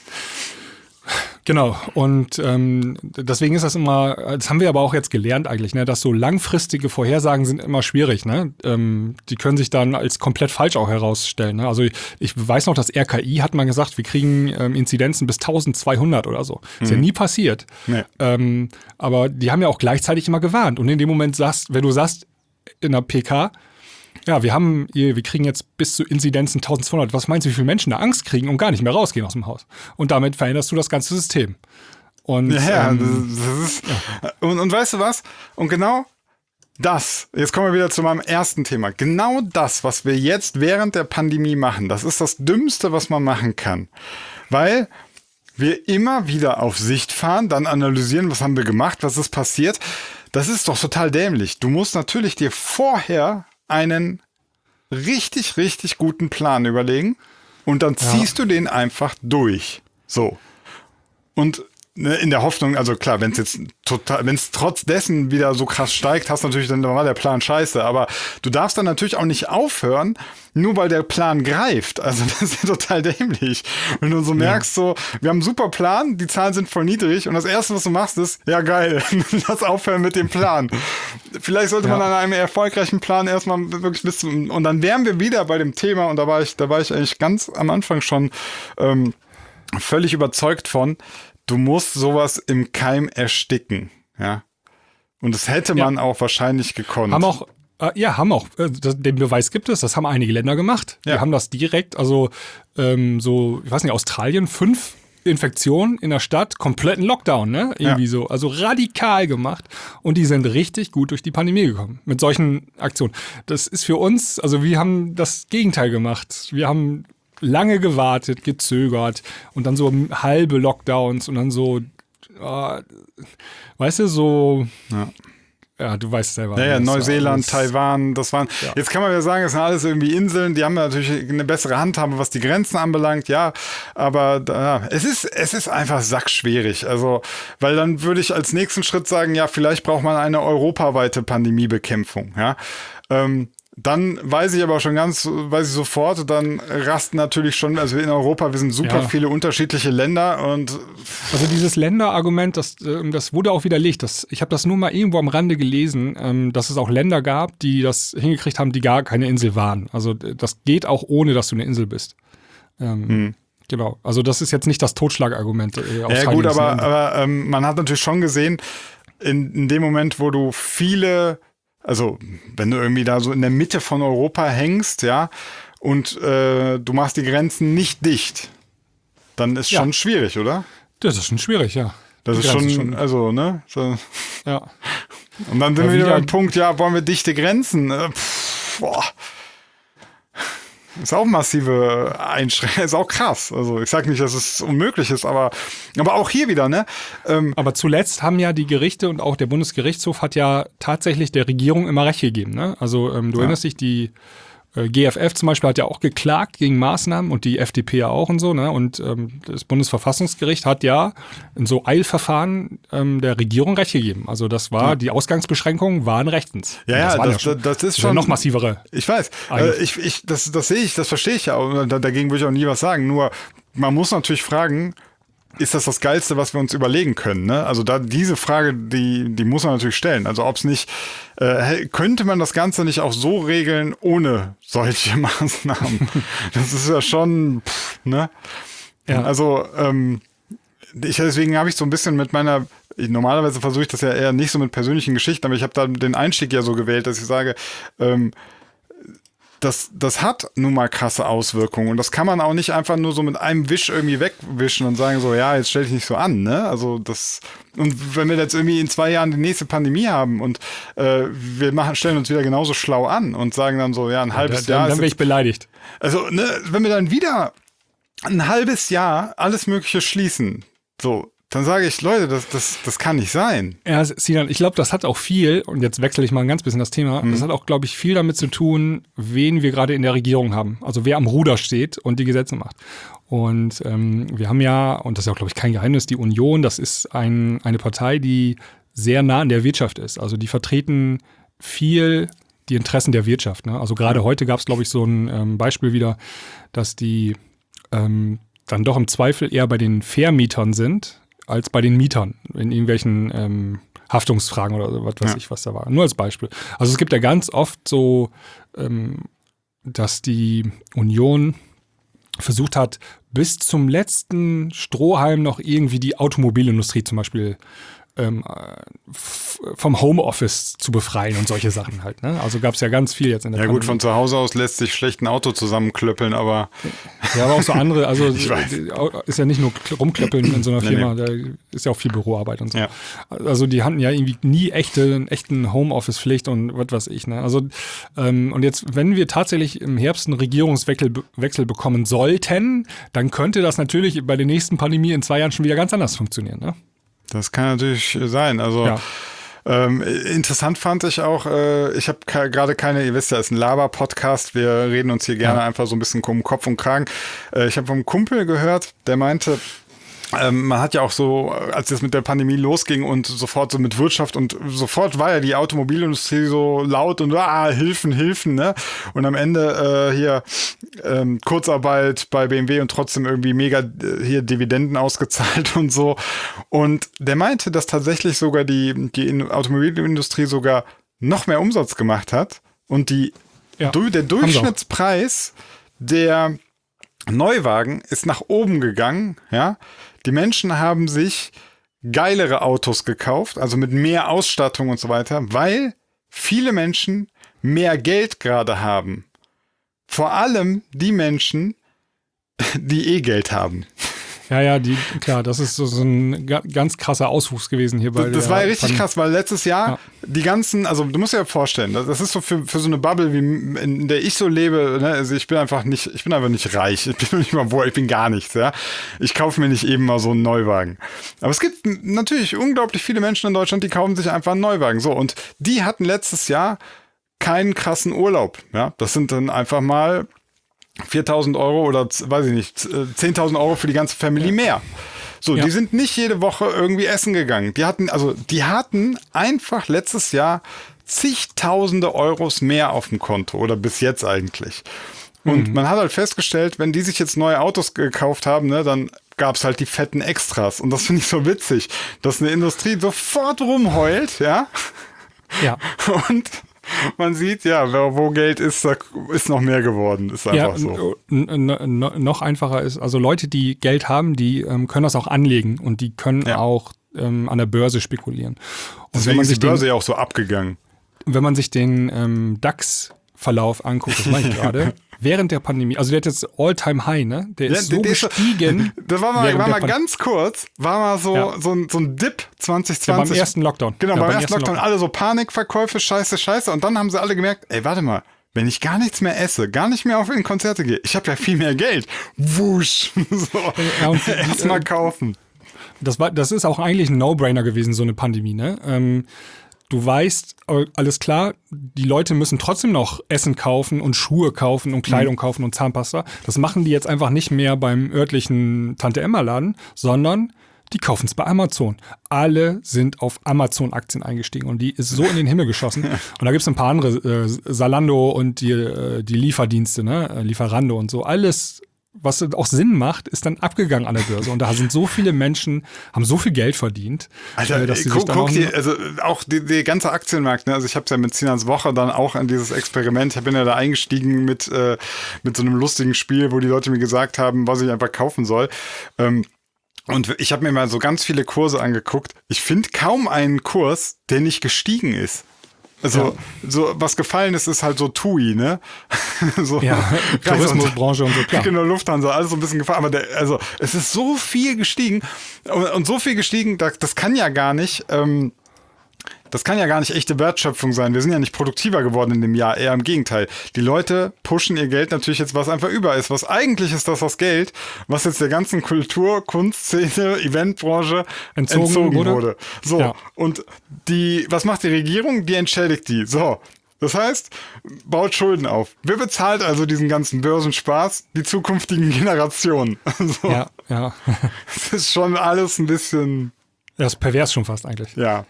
Genau, und deswegen ist das immer, das haben wir aber auch jetzt gelernt eigentlich, ne, dass so langfristige Vorhersagen sind immer schwierig, ne? Die können sich dann als komplett falsch auch herausstellen, ne? Also ich weiß noch, das RKI hat mal gesagt, wir kriegen Inzidenzen bis 1200 oder so. Ist ja nie passiert. Nee. Aber die haben ja auch gleichzeitig immer gewarnt. Und in dem Moment wenn du sagst in der PK, ja, wir kriegen jetzt bis zu Inzidenzen 1200. Was meinst du, wie viele Menschen da Angst kriegen und gar nicht mehr rausgehen aus dem Haus? Und damit veränderst du das ganze System. Und, das ist. Ja. Und weißt du was? Und genau das, jetzt kommen wir wieder zu meinem ersten Thema. Genau das, was wir jetzt während der Pandemie machen, das ist das Dümmste, was man machen kann. Weil wir immer wieder auf Sicht fahren, dann analysieren, was haben wir gemacht, was ist passiert. Das ist doch total dämlich. Du musst natürlich dir vorher einen richtig, richtig guten Plan überlegen und dann ziehst du den einfach durch. So. Und in der Hoffnung, also klar, wenn es trotz dessen wieder so krass steigt, dann war der Plan scheiße. Aber du darfst dann natürlich auch nicht aufhören, nur weil der Plan greift. Also das ist ja total dämlich. Wenn du so merkst, wir haben einen super Plan, die Zahlen sind voll niedrig und das Erste, was du machst, ist, ja geil, lass aufhören mit dem Plan. Vielleicht sollte man an einem erfolgreichen Plan erstmal wirklich und dann wären wir wieder bei dem Thema und da war ich eigentlich ganz am Anfang schon völlig überzeugt von, du musst sowas im Keim ersticken, ja. Und das hätte man auch wahrscheinlich gekonnt. Haben auch. Den Beweis gibt es, das haben einige Länder gemacht. Die haben das direkt, also ich weiß nicht, Australien, 5 Infektionen in der Stadt, kompletten Lockdown, ne? Irgendwie so, also radikal gemacht. Und die sind richtig gut durch die Pandemie gekommen mit solchen Aktionen. Das ist für uns, also wir haben das Gegenteil gemacht. Wir haben lange gewartet, gezögert und dann so halbe Lockdowns und dann so, weißt du, so, ja, du weißt selber. Ja, Neuseeland, Taiwan, das waren, jetzt kann man ja sagen, das sind alles irgendwie Inseln, die haben natürlich eine bessere Handhabe, was die Grenzen anbelangt, ja, aber es ist einfach sackschwierig, also, weil dann würde ich als nächsten Schritt sagen, ja, vielleicht braucht man eine europaweite Pandemiebekämpfung, ja, dann weiß ich sofort, dann rasten natürlich schon, also in Europa, wir sind super viele unterschiedliche Länder und also dieses Länderargument, das wurde auch widerlegt. Ich habe das nur mal irgendwo am Rande gelesen, dass es auch Länder gab, die das hingekriegt haben, die gar keine Insel waren. Also das geht auch ohne, dass du eine Insel bist. Genau, also das ist jetzt nicht das Totschlagargument. Ja gut, aber man hat natürlich schon gesehen, in dem Moment, wo du also wenn du irgendwie da so in der Mitte von Europa hängst, ja, und du machst die Grenzen nicht dicht, dann ist schon schwierig, oder? Das ist schon schwierig, ja. Das ist schon, also, ne? So. Ja. Und dann sind wir wieder beim Punkt, wollen wir dichte Grenzen? Ist auch massive Einschränkung, ist auch krass. Also ich sag nicht, dass es unmöglich ist, aber auch hier wieder, ne? Aber zuletzt haben ja die Gerichte und auch der Bundesgerichtshof hat ja tatsächlich der Regierung immer Recht gegeben, ne? Also du erinnerst dich, die GFF zum Beispiel hat ja auch geklagt gegen Maßnahmen und die FDP ja auch und so, ne? Und das Bundesverfassungsgericht hat ja in so Eilverfahren der Regierung Recht gegeben. Also das war, die Ausgangsbeschränkungen waren rechtens. Das ist schon noch massivere. Ich weiß, das sehe ich, das verstehe ich ja. Und dagegen würde ich auch nie was sagen. Nur man muss natürlich fragen, ist das Geilste, was wir uns überlegen können, ne? Also diese Frage, die muss man natürlich stellen. Also ob es nicht, könnte man das Ganze nicht auch so regeln, ohne solche Maßnahmen? Das ist ja schon, ne? Ja. Also, deswegen habe ich so ein bisschen mit normalerweise versuche ich das ja eher nicht so mit persönlichen Geschichten, aber ich habe da den Einstieg ja so gewählt, dass ich sage, das hat nun mal krasse Auswirkungen und das kann man auch nicht einfach nur so mit einem Wisch irgendwie wegwischen und sagen so, ja, jetzt stell dich nicht so an, ne? Also und wenn wir jetzt irgendwie in 2 Jahren die nächste Pandemie haben und wir stellen uns wieder genauso schlau an und sagen dann so, ja, ein halbes Jahr. Dann wäre ich beleidigt. Also, ne, wenn wir dann wieder ein halbes Jahr alles Mögliche schließen, so, dann sage ich, Leute, das kann nicht sein. Ja, Sinan, ich glaube, das hat auch viel, und jetzt wechsle ich mal ein ganz bisschen das Thema, das hat auch, glaube ich, viel damit zu tun, wen wir gerade in der Regierung haben. Also wer am Ruder steht und die Gesetze macht. Und wir haben ja, und das ist ja, glaube ich, kein Geheimnis, die Union, das ist eine Partei, die sehr nah an der Wirtschaft ist. Also die vertreten viel die Interessen der Wirtschaft. Ne? Also gerade heute gab es, glaube ich, so ein Beispiel wieder, dass die dann doch im Zweifel eher bei den Vermietern sind, als bei den Mietern in irgendwelchen Haftungsfragen oder was weiß ich, was da war. Nur als Beispiel. Also es gibt ja ganz oft so, dass die Union versucht hat, bis zum letzten Strohhalm noch irgendwie die Automobilindustrie zum Beispiel vom Homeoffice zu befreien und solche Sachen halt. Ne? Also gab es ja ganz viel jetzt in der Ja gut, von zu Hause aus lässt sich schlecht ein Auto zusammenklöppeln, aber... Ja, aber auch so andere, also ist ja nicht nur rumklöppeln in so einer Firma, da ist ja auch viel Büroarbeit und so. Ja. Also die hatten ja irgendwie nie echten Homeoffice-Pflicht und was weiß ich. Ne? Also und jetzt, wenn wir tatsächlich im Herbst einen Regierungswechsel bekommen sollten, dann könnte das natürlich bei der nächsten Pandemie in 2 Jahren schon wieder ganz anders funktionieren, ne? Das kann natürlich sein. Also interessant fand ich auch, ich habe gerade ihr wisst ja, es ist ein Laber-Podcast, wir reden uns hier gerne einfach so ein bisschen um Kopf und Kragen. Ich habe vom Kumpel gehört, der meinte, man hat ja auch so, als es mit der Pandemie losging und sofort so mit Wirtschaft und sofort war ja die Automobilindustrie so laut und Hilfen, ne? Und am Ende hier Kurzarbeit bei BMW und trotzdem irgendwie mega hier Dividenden ausgezahlt und so. Und der meinte, dass tatsächlich sogar die Automobilindustrie sogar noch mehr Umsatz gemacht hat und der Durchschnittspreis der Neuwagen ist nach oben gegangen, ja. Die Menschen haben sich geilere Autos gekauft, also mit mehr Ausstattung und so weiter, weil viele Menschen mehr Geld gerade haben. Vor allem die Menschen, die Geld haben. Ja, klar, das ist so ein ganz krasser Auswuchs gewesen hier bei Das war ja richtig krass, weil letztes Jahr die ganzen, also du musst dir ja vorstellen, das ist so für so eine Bubble, wie in der ich so lebe, ne? Also ich bin einfach nicht reich, ich bin nicht mal ich bin gar nichts, ja. Ich kaufe mir nicht eben mal so einen Neuwagen. Aber es gibt natürlich unglaublich viele Menschen in Deutschland, die kaufen sich einfach einen Neuwagen. So, und die hatten letztes Jahr keinen krassen Urlaub, ja. Das sind dann einfach mal 4.000 Euro oder, weiß ich nicht, 10.000 Euro für die ganze Family mehr. So, die sind nicht jede Woche irgendwie essen gegangen. Die hatten einfach letztes Jahr zigtausende Euros mehr auf dem Konto oder bis jetzt eigentlich. Und man hat halt festgestellt, wenn die sich jetzt neue Autos gekauft haben, ne, dann gab es halt die fetten Extras. Und das finde ich so witzig, dass eine Industrie sofort rumheult, ja. Ja. Und man sieht, ja, wo Geld ist, da ist noch mehr geworden. Ist einfach so. Noch einfacher ist, also Leute, die Geld haben, die können das auch anlegen und die können auch an der Börse spekulieren. Und deswegen ist die Börse ja auch so abgegangen. Wenn man sich den DAX-Verlauf anguckt, das meine ich gerade, während der Pandemie, also der hat jetzt All-Time-High, ne? Der ist so gestiegen. Das war mal ganz kurz, so ein Dip 2020. Ja, beim ersten Lockdown. Genau, beim ersten Lockdown. Alle so Panikverkäufe, scheiße. Und dann haben sie alle gemerkt, ey, warte mal, wenn ich gar nichts mehr esse, gar nicht mehr in Konzerte gehe, ich habe ja viel mehr Geld. Wusch. So, erst mal kaufen. Das ist auch eigentlich ein No-Brainer gewesen, so eine Pandemie, ne? Du weißt, alles klar, die Leute müssen trotzdem noch Essen kaufen und Schuhe kaufen und Kleidung kaufen und Zahnpasta. Das machen die jetzt einfach nicht mehr beim örtlichen Tante-Emma-Laden, sondern die kaufen es bei Amazon. Alle sind auf Amazon-Aktien eingestiegen und die ist so in den Himmel geschossen. Und da gibt es ein paar andere, Zalando und die Lieferdienste, ne? Lieferando und so. Alles, was auch Sinn macht, ist dann abgegangen an der Börse. Und da sind so viele Menschen, haben so viel Geld verdient. Alter, dass auch der ganze Aktienmarkt, ne? Also ich habe es ja mit Sinans Woche dann auch in dieses Experiment, ich bin ja da eingestiegen mit so einem lustigen Spiel, wo die Leute mir gesagt haben, was ich einfach kaufen soll. Und ich habe mir mal so ganz viele Kurse angeguckt. Ich finde kaum einen Kurs, der nicht gestiegen ist. Also, so was gefallen ist halt so TUI, ne? So, Tourismusbranche und so, klar. Genau, Lufthansa, alles so ein bisschen gefallen. Aber es ist so viel gestiegen und so viel gestiegen, das kann ja gar nicht das kann ja gar nicht echte Wertschöpfung sein. Wir sind ja nicht produktiver geworden in dem Jahr, eher im Gegenteil. Die Leute pushen ihr Geld natürlich jetzt, was einfach über ist. Was eigentlich ist das Geld, was jetzt der ganzen Kultur, Kunstszene, Eventbranche entzogen wurde. So, ja. Und was macht die Regierung? Die entschädigt die. So. Das heißt, baut Schulden auf. Wer bezahlt also diesen ganzen Börsenspaß? Die zukünftigen Generationen. So. Ja. Das ist schon alles ein bisschen... Das ist pervers schon fast eigentlich. Ja.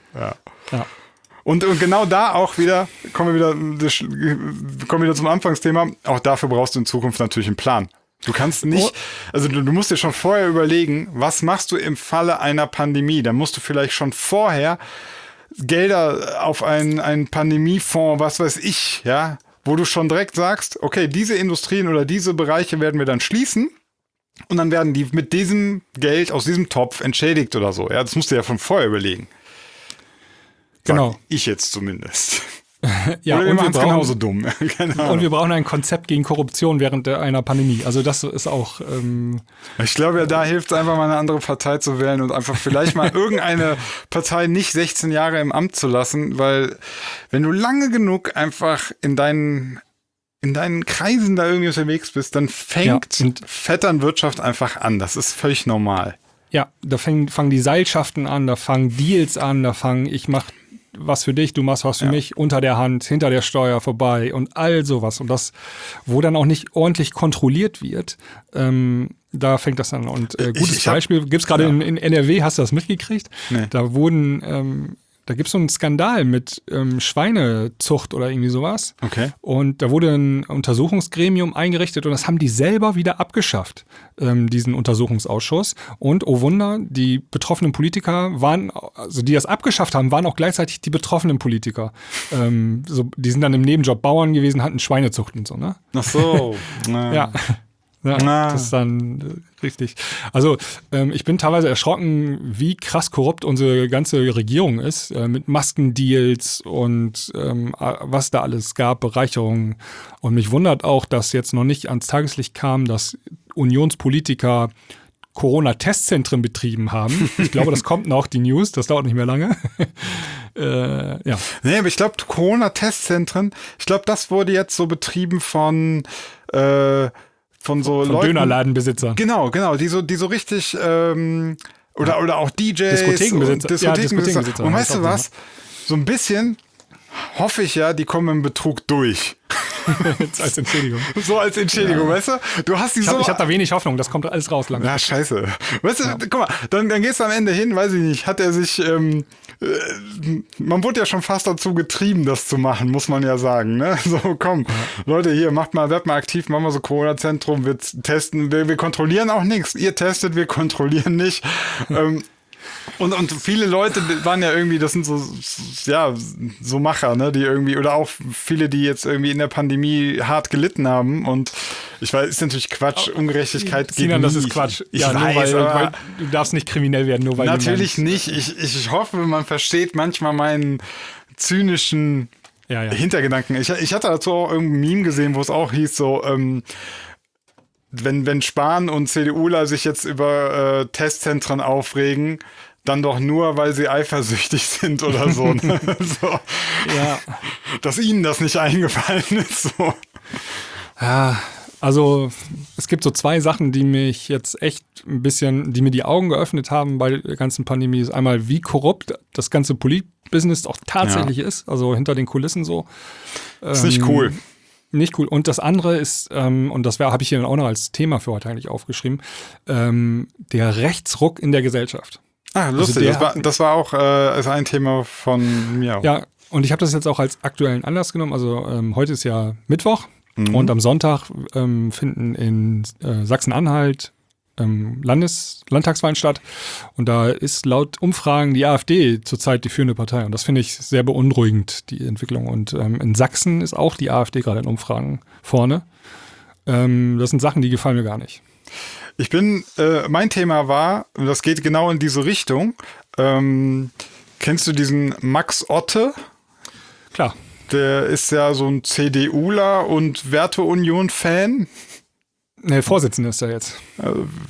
Und genau da auch wieder, kommen wir wieder zum Anfangsthema, auch dafür brauchst du in Zukunft natürlich einen Plan. Du kannst nicht, also du musst dir schon vorher überlegen, was machst du im Falle einer Pandemie? Da musst du vielleicht schon vorher Gelder auf einen Pandemiefonds, was weiß ich, ja, wo du schon direkt sagst, okay, diese Industrien oder diese Bereiche werden wir dann schließen und dann werden die mit diesem Geld aus diesem Topf entschädigt oder so. Ja, das musst du ja von vorher überlegen. Genau. Ich jetzt zumindest. Ja, oder wir machen es genauso dumm. Und wir brauchen ein Konzept gegen Korruption während einer Pandemie. Also das ist auch... Ich glaube ja, da hilft es einfach mal eine andere Partei zu wählen und einfach vielleicht mal irgendeine Partei nicht 16 Jahre im Amt zu lassen, weil wenn du lange genug einfach in deinen Kreisen da irgendwie unterwegs bist, dann fängt Vetternwirtschaft einfach an. Das ist völlig normal. Ja, da fangen die Seilschaften an, da fangen Deals an, ich mache was für dich, du machst was für mich, unter der Hand, hinter der Steuer vorbei und all sowas. Und das, wo dann auch nicht ordentlich kontrolliert wird, da fängt das an. Und gutes Beispiel, gibt's gerade in NRW, hast du das mitgekriegt? Nee. Da gibt's so einen Skandal mit Schweinezucht oder irgendwie sowas. Okay. Und da wurde ein Untersuchungsgremium eingerichtet und das haben die selber wieder abgeschafft, diesen Untersuchungsausschuss. Und, oh Wunder, die betroffenen Politiker die das abgeschafft haben, waren auch gleichzeitig die betroffenen Politiker. Die sind dann im Nebenjob Bauern gewesen, hatten Schweinezucht und so, ne? Ach so. Ja. Ja, das ist dann richtig. Also ich bin teilweise erschrocken, wie krass korrupt unsere ganze Regierung ist, mit Maskendeals und was da alles gab, Bereicherungen. Und mich wundert auch, dass jetzt noch nicht ans Tageslicht kam, dass Unionspolitiker Corona-Testzentren betrieben haben. Ich glaube, das kommt noch, die News, das dauert nicht mehr lange. Ja. Nee, aber ich glaube, Corona-Testzentren, das wurde jetzt so betrieben von Leuten, Dönerladenbesitzern. Genau, die so richtig oder auch DJs, Diskothekenbesitzer. Und weißt du was? So ein bisschen hoffe ich ja, die kommen im Betrug durch. Als Entschädigung. So als Entschädigung, weißt du? Du hast ich habe da wenig Hoffnung, das kommt alles raus langsam. Ja, scheiße. Weißt du, guck mal, dann gehst du am Ende hin, weiß ich nicht, hat er sich, man wurde ja schon fast dazu getrieben, das zu machen, muss man ja sagen, ne? So, komm, Leute, hier, werdet mal aktiv, machen wir so Corona-Zentrum, wir testen, wir kontrollieren auch nichts. Ihr testet, wir kontrollieren nicht. Und viele Leute waren ja irgendwie, das sind so Macher, ne, die irgendwie, oder auch viele, die jetzt irgendwie in der Pandemie hart gelitten haben. Und ich weiß, ist natürlich Quatsch, Ungerechtigkeit geht nicht. Das ist Quatsch. Ich weiß, weil du darfst nicht kriminell werden, nur weil natürlich nicht. Ich hoffe, man versteht manchmal meinen zynischen Hintergedanken. Ich hatte dazu auch irgendein Meme gesehen, wo es auch hieß, so, wenn Spahn und CDUler sich jetzt über Testzentren aufregen, dann doch nur, weil sie eifersüchtig sind oder so. Ne? So. Ja. Dass ihnen das nicht eingefallen ist. So. Ja, also es gibt so zwei Sachen, die mich jetzt echt ein bisschen, die mir die Augen geöffnet haben bei der ganzen Pandemie. Ist einmal, wie korrupt das ganze Polit-Business auch tatsächlich ist, also hinter den Kulissen so. Ist nicht cool. Nicht cool. Und das andere ist, und das habe ich hier auch noch als Thema für heute eigentlich aufgeschrieben, der Rechtsruck in der Gesellschaft. Ah, lustig. Also das war auch ein Thema von mir auch. Ja, und ich habe das jetzt auch als aktuellen Anlass genommen. Also heute ist ja Mittwoch und am Sonntag finden in Sachsen-Anhalt Landtagswahlen statt. Und da ist laut Umfragen die AfD zurzeit die führende Partei. Und das finde ich sehr beunruhigend, die Entwicklung. Und in Sachsen ist auch die AfD gerade in Umfragen vorne. Das sind Sachen, die gefallen mir gar nicht. Mein Thema war, und das geht genau in diese Richtung, kennst du diesen Max Otte? Klar. Der ist ja so ein CDUler und Werteunion-Fan. Nee, Vorsitzender ist er jetzt.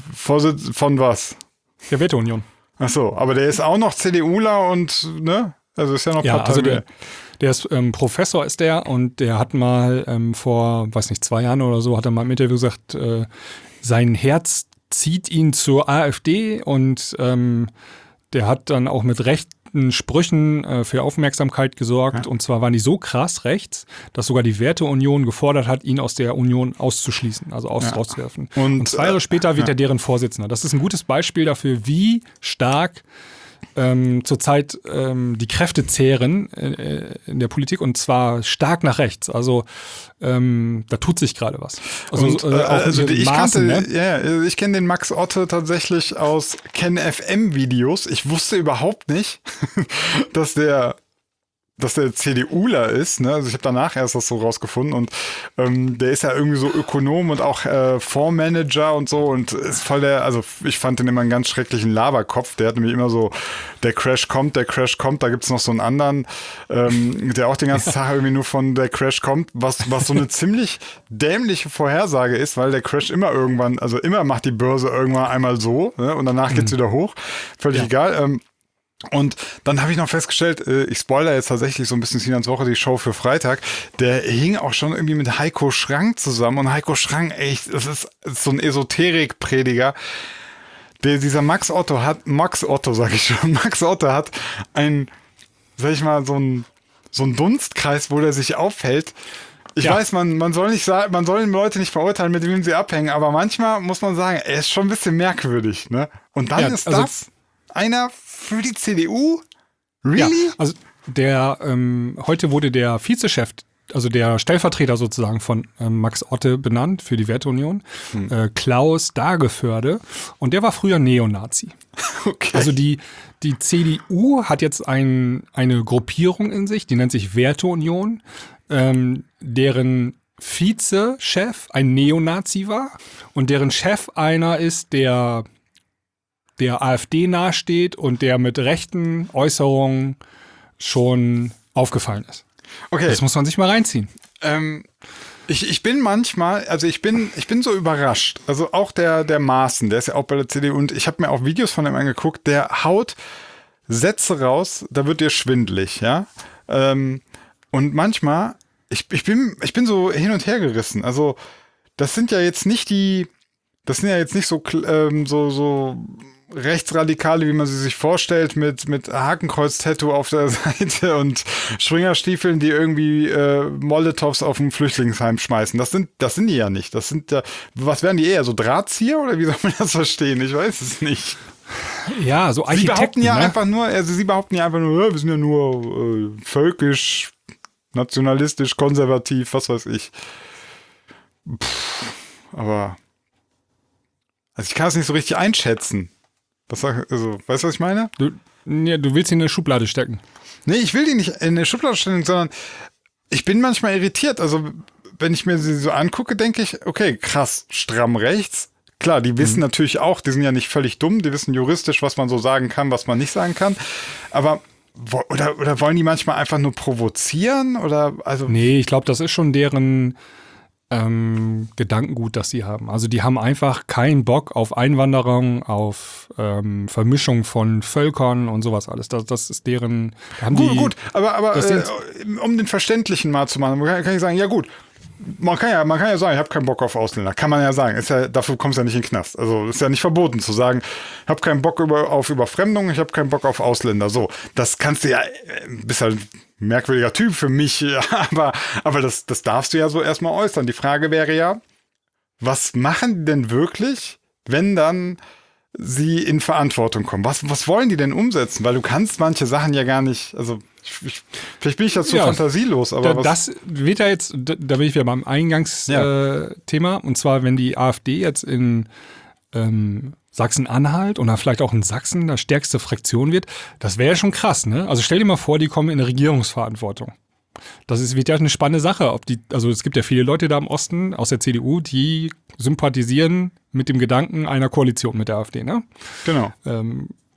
Von was? Der Werteunion. Ach so, aber der ist auch noch CDUler und, ne? Also ist ja noch Ja, Partei. also der ist Professor ist der und der hat mal vor, weiß nicht, 2 Jahren oder so, hat er mal im Interview gesagt, sein Herz zieht ihn zur AfD und der hat dann auch mit rechten Sprüchen für Aufmerksamkeit gesorgt. Ja. Und zwar waren die so krass rechts, dass sogar die Werteunion gefordert hat, ihn aus der Union auszuschließen, also rauszuwerfen. Und 2 Jahre später wird er deren Vorsitzender. Das ist ein gutes Beispiel dafür, wie stark zurzeit die Kräfte zehren in der Politik und zwar stark nach rechts. Also da tut sich gerade was. Ich kenne den Max Otte tatsächlich aus KenFM-Videos. Ich wusste überhaupt nicht, dass der CDUler ist, ne? Also ich habe danach erst das so rausgefunden und der ist ja irgendwie so Ökonom und auch Fondsmanager und so und ist voll ich fand den immer einen ganz schrecklichen Laberkopf, der hat nämlich immer so, der Crash kommt, da gibt's noch so einen anderen, der auch den ganzen Tag irgendwie nur von der Crash kommt, was so eine ziemlich dämliche Vorhersage ist, weil der Crash immer irgendwann, also immer macht die Börse irgendwann einmal so, ne? Und danach geht's wieder hoch, völlig egal, und dann habe ich noch festgestellt, ich spoilere jetzt tatsächlich so ein bisschen Sinans Woche, die Show für Freitag, der hing auch schon irgendwie mit Heiko Schrank zusammen und Heiko Schrank, echt, das ist so ein Esoterik-Prediger. Dieser Max Otto hat ein, sag ich mal, so ein Dunstkreis, wo der sich aufhält. Ich weiß, man soll den Leute nicht verurteilen, mit wem sie abhängen, aber manchmal muss man sagen, er ist schon ein bisschen merkwürdig, ne? Und dann ist das einer für die CDU? Really? Ja, also heute wurde der Vizechef, also der Stellvertreter sozusagen von Max Otte benannt für die Werteunion, Klaus Dageförde, und der war früher Neonazi. Okay. Also die CDU hat jetzt eine Gruppierung in sich, die nennt sich Werteunion, deren Vizechef ein Neonazi war und deren Chef einer ist, der AfD nahesteht und der mit rechten Äußerungen schon aufgefallen ist. Okay. Das muss man sich mal reinziehen. Ich bin manchmal, also ich bin so überrascht. Also auch der Maaßen, der ist ja auch bei der CDU und ich habe mir auch Videos von ihm angeguckt, der haut Sätze raus, da wird dir schwindelig, ja. Und manchmal, ich bin so hin und her gerissen. Also das sind ja jetzt nicht so Rechtsradikale, wie man sie sich vorstellt, mit Hakenkreuz-Tattoo auf der Seite und Schwingerstiefeln, die irgendwie Molotows auf ein Flüchtlingsheim schmeißen. Das sind die ja nicht. Das sind ja, was wären die eher? So Drahtzieher oder wie soll man das verstehen? Ich weiß es nicht. Ja, so Architekten. Sie behaupten ja einfach nur, wir sind ja nur völkisch, nationalistisch, konservativ, was weiß ich. Aber also ich kann es nicht so richtig einschätzen. Weißt du, was ich meine? Du willst ihn in eine Schublade stecken. Nee, ich will die nicht in eine Schublade stecken, sondern ich bin manchmal irritiert. Also, wenn ich mir sie so angucke, denke ich, okay, krass, stramm rechts. Klar, die wissen natürlich auch, die sind ja nicht völlig dumm, die wissen juristisch, was man so sagen kann, was man nicht sagen kann. Aber, oder wollen die manchmal einfach nur provozieren? Nee, ich glaube, das ist schon deren Gedankengut, das sie haben. Also die haben einfach keinen Bock auf Einwanderung, auf Vermischung von Völkern und sowas alles. Das ist deren... Gut, aber um den Verständlichen mal zu machen, kann ich sagen, ja gut, man kann ja sagen, ich habe keinen Bock auf Ausländer. Kann man ja sagen. Dafür kommst du ja nicht in den Knast. Also ist ja nicht verboten zu sagen, ich habe keinen Bock auf Überfremdung, ich habe keinen Bock auf Ausländer. So, das kannst du ja, bist halt ein merkwürdiger Typ für mich, ja, aber das darfst du ja so erstmal äußern. Die Frage wäre ja, was machen die denn wirklich, wenn dann sie in Verantwortung kommen? Was wollen die denn umsetzen? Weil du kannst manche Sachen ja gar nicht, also vielleicht bin ich dazu fantasielos, aber das wird ja jetzt, da bin ich wieder beim Eingangsthema, und zwar, wenn die AfD jetzt in Sachsen-Anhalt oder vielleicht auch in Sachsen das stärkste Fraktion wird, das wäre ja schon krass, ne? Also stell dir mal vor, die kommen in eine Regierungsverantwortung. Wird ja eine spannende Sache. Also es gibt ja viele Leute da im Osten aus der CDU, die sympathisieren mit dem Gedanken einer Koalition mit der AfD, ne? Genau.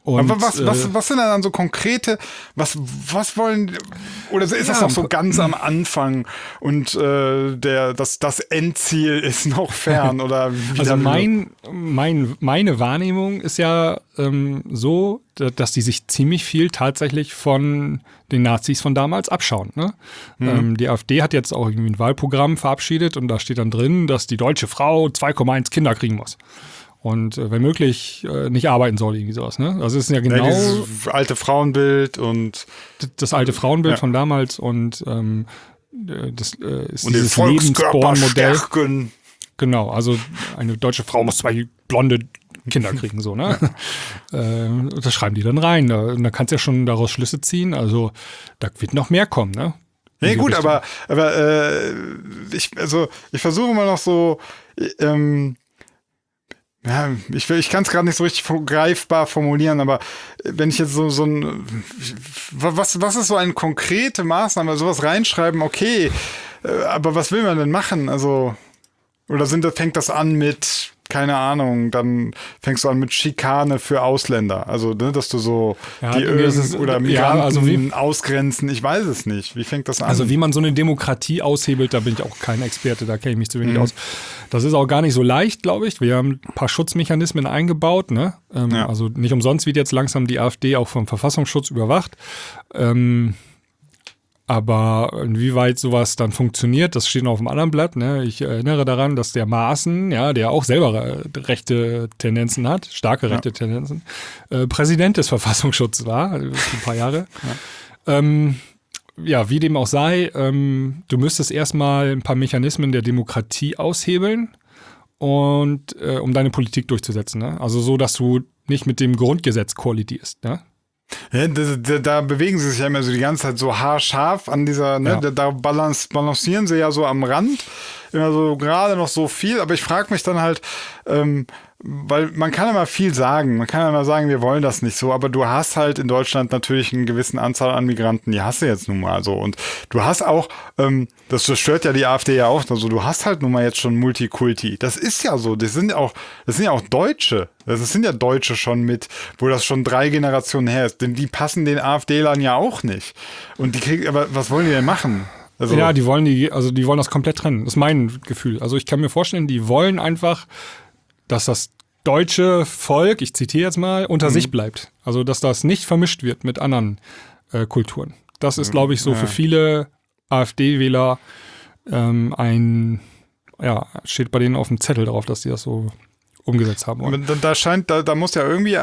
Und, aber was sind dann so konkrete, was wollen, oder ist das noch so ganz am Anfang und das Endziel ist noch fern? Oder also meine Wahrnehmung ist ja so, dass die sich ziemlich viel tatsächlich von den Nazis von damals abschauen. Ne? Die AfD hat jetzt auch irgendwie ein Wahlprogramm verabschiedet und da steht dann drin, dass die deutsche Frau 2,1 Kinder kriegen muss. Und wenn möglich nicht arbeiten soll, irgendwie sowas. Ne? Also es ist ja genau dieses alte Frauenbild und das alte Frauenbild von damals und das ist und dieses Lebensborn-Modell. Genau, also eine deutsche Frau muss 2 blonde Kinder kriegen, so, ne? Das schreiben die dann rein. Da kannst du ja schon daraus Schlüsse ziehen. Also da wird noch mehr kommen, ne? Nee, gut, aber ich versuche mal noch so, ja, ich kann es gerade nicht so richtig greifbar formulieren, aber wenn ich jetzt so ein, was ist so eine konkrete Maßnahme, sowas reinschreiben, okay, aber was will man denn machen? Also, oder fängt das an mit, keine Ahnung, dann fängst du an mit Schikane für Ausländer, also, ne, dass du so oder Migranten ausgrenzen, ich weiß es nicht. Wie fängt das an? Also wie man so eine Demokratie aushebelt, da bin ich auch kein Experte, da kenne ich mich zu wenig aus. Das ist auch gar nicht so leicht, glaube ich. Wir haben ein paar Schutzmechanismen eingebaut, ne? Also nicht umsonst wird jetzt langsam die AfD auch vom Verfassungsschutz überwacht. Aber inwieweit sowas dann funktioniert, das steht noch auf dem anderen Blatt. Ne? Ich erinnere daran, dass der Maaßen, ja, der auch selber rechte Tendenzen hat, starke rechte Tendenzen, Präsident des Verfassungsschutzes war, ein paar Jahre. Ja, wie dem auch sei, du müsstest erstmal ein paar Mechanismen der Demokratie aushebeln und um deine Politik durchzusetzen. Ne? Also so, dass du nicht mit dem Grundgesetz kollidierst. Ne? Ja, da bewegen sie sich ja immer so die ganze Zeit so haarscharf an dieser, ne, da balancieren sie ja so am Rand, immer so gerade noch so viel, aber ich frage mich dann halt, weil man kann immer viel sagen, man kann immer sagen, wir wollen das nicht so, aber du hast halt in Deutschland natürlich eine gewisse Anzahl an Migranten, die hast du jetzt nun mal so und du hast auch, das stört ja die AfD ja auch, also du hast halt nun mal jetzt schon Multikulti, das ist ja so, das sind ja auch Deutsche, das sind ja Deutsche schon mit, wo das schon 3 Generationen her ist, denn die passen den AfD-Lern ja auch nicht und die kriegen, aber was wollen die denn machen? Also, ja, die wollen das komplett trennen, das ist mein Gefühl, also ich kann mir vorstellen, die wollen einfach, dass das deutsche Volk, ich zitiere jetzt mal, unter sich bleibt. Also, dass das nicht vermischt wird mit anderen Kulturen. Das ist, glaube ich, so für viele AfD-Wähler steht bei denen auf dem Zettel drauf, dass die das so umgesetzt haben wollen. Da muss ja irgendwie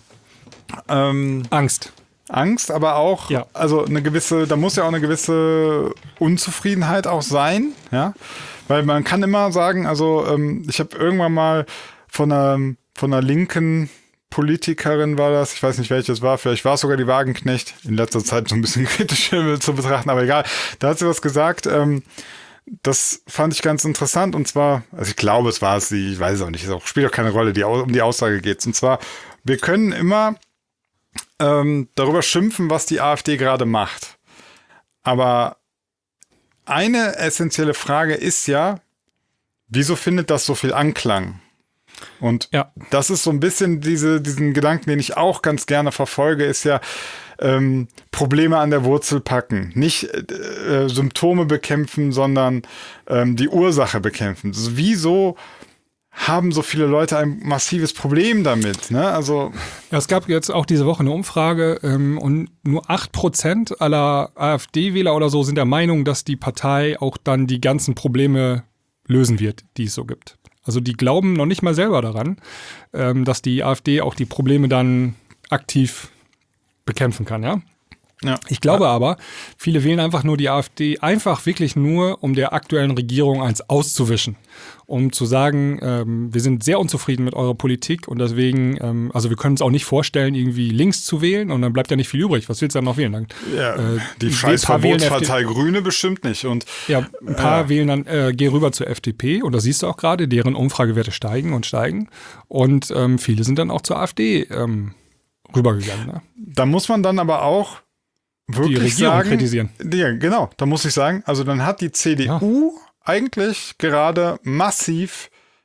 Angst, aber auch, also da muss ja auch eine gewisse Unzufriedenheit auch sein, ja. Weil man kann immer sagen, also ich habe irgendwann mal von einer linken Politikerin war das, ich weiß nicht, welches war, vielleicht war es sogar die Wagenknecht, in letzter Zeit so ein bisschen kritisch zu betrachten, aber egal. Da hat sie was gesagt, das fand ich ganz interessant und zwar, also ich glaube, es war sie, ich weiß es auch nicht, spielt auch keine Rolle, um die Aussage geht es. Und zwar, wir können immer darüber schimpfen, was die AfD gerade macht. Aber eine essentielle Frage ist ja, wieso findet das so viel Anklang? Und das ist so ein bisschen diesen Gedanken, den ich auch ganz gerne verfolge, ist ja Probleme an der Wurzel packen. Nicht Symptome bekämpfen, sondern die Ursache bekämpfen. Also wieso haben so viele Leute ein massives Problem damit? Ne? Also es gab jetzt auch diese Woche eine Umfrage und nur 8% aller AfD-Wähler oder so sind der Meinung, dass die Partei auch dann die ganzen Probleme lösen wird, die es so gibt. Also die glauben noch nicht mal selber daran, dass die AfD auch die Probleme dann aktiv bekämpfen kann, ja? Ja. Ich glaube aber, viele wählen einfach nur die AfD, einfach wirklich nur, um der aktuellen Regierung eins auszuwischen. Um zu sagen, wir sind sehr unzufrieden mit eurer Politik und deswegen, also wir können uns auch nicht vorstellen, irgendwie links zu wählen und dann bleibt ja nicht viel übrig. Was willst du dann noch wählen? Dann, die scheiß Verbotspartei Grüne bestimmt nicht. Und, ein paar wählen dann, geh rüber zur FDP und das siehst du auch gerade, deren Umfragewerte steigen und steigen und viele sind dann auch zur AfD rübergegangen. Ne? Da muss man dann aber auch wirklich die Regierung sagen, kritisieren. Ja, genau, da muss ich sagen, also dann hat die CDU eigentlich gerade massiv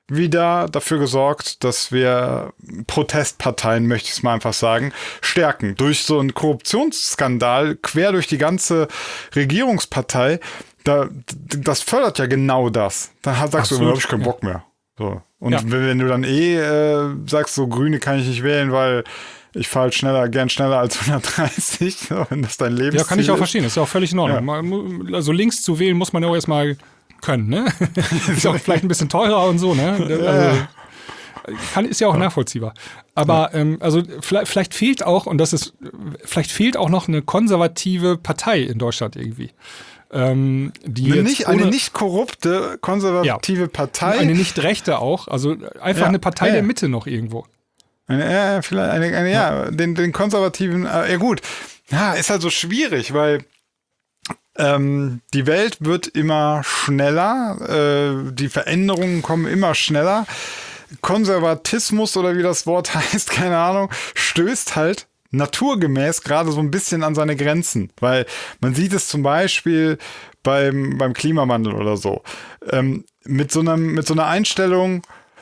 wieder dafür gesorgt, dass wir Protestparteien, möchte ich es mal einfach sagen, stärken. Durch so einen Korruptionsskandal quer durch die ganze Regierungspartei, das fördert ja genau das. Dann sagst du, da habe ich keinen Bock mehr. So. Und wenn du dann sagst, so Grüne kann ich nicht wählen, weil ich fahre halt gern schneller als 130, so, wenn das dein Lebensziel ist. Ja, kann ich auch verstehen, das ist ja auch völlig in Ordnung. Ja. Also links zu wählen muss man ja auch erstmal können, ne? Ist auch vielleicht ein bisschen teurer und so, ne? Also, ist ja auch nachvollziehbar. Aber also vielleicht fehlt auch, vielleicht fehlt auch noch eine konservative Partei in Deutschland irgendwie. Eine nicht korrupte, konservative Partei. Eine nicht rechte auch, also einfach eine Partei der Mitte noch irgendwo. Den konservativen, gut. Ja, ist halt so schwierig, weil die Welt wird immer schneller, die Veränderungen kommen immer schneller. Konservatismus oder wie das Wort heißt, keine Ahnung, stößt halt naturgemäß gerade so ein bisschen an seine Grenzen, weil man sieht es zum Beispiel beim Klimawandel oder so. Mit so einer Einstellung,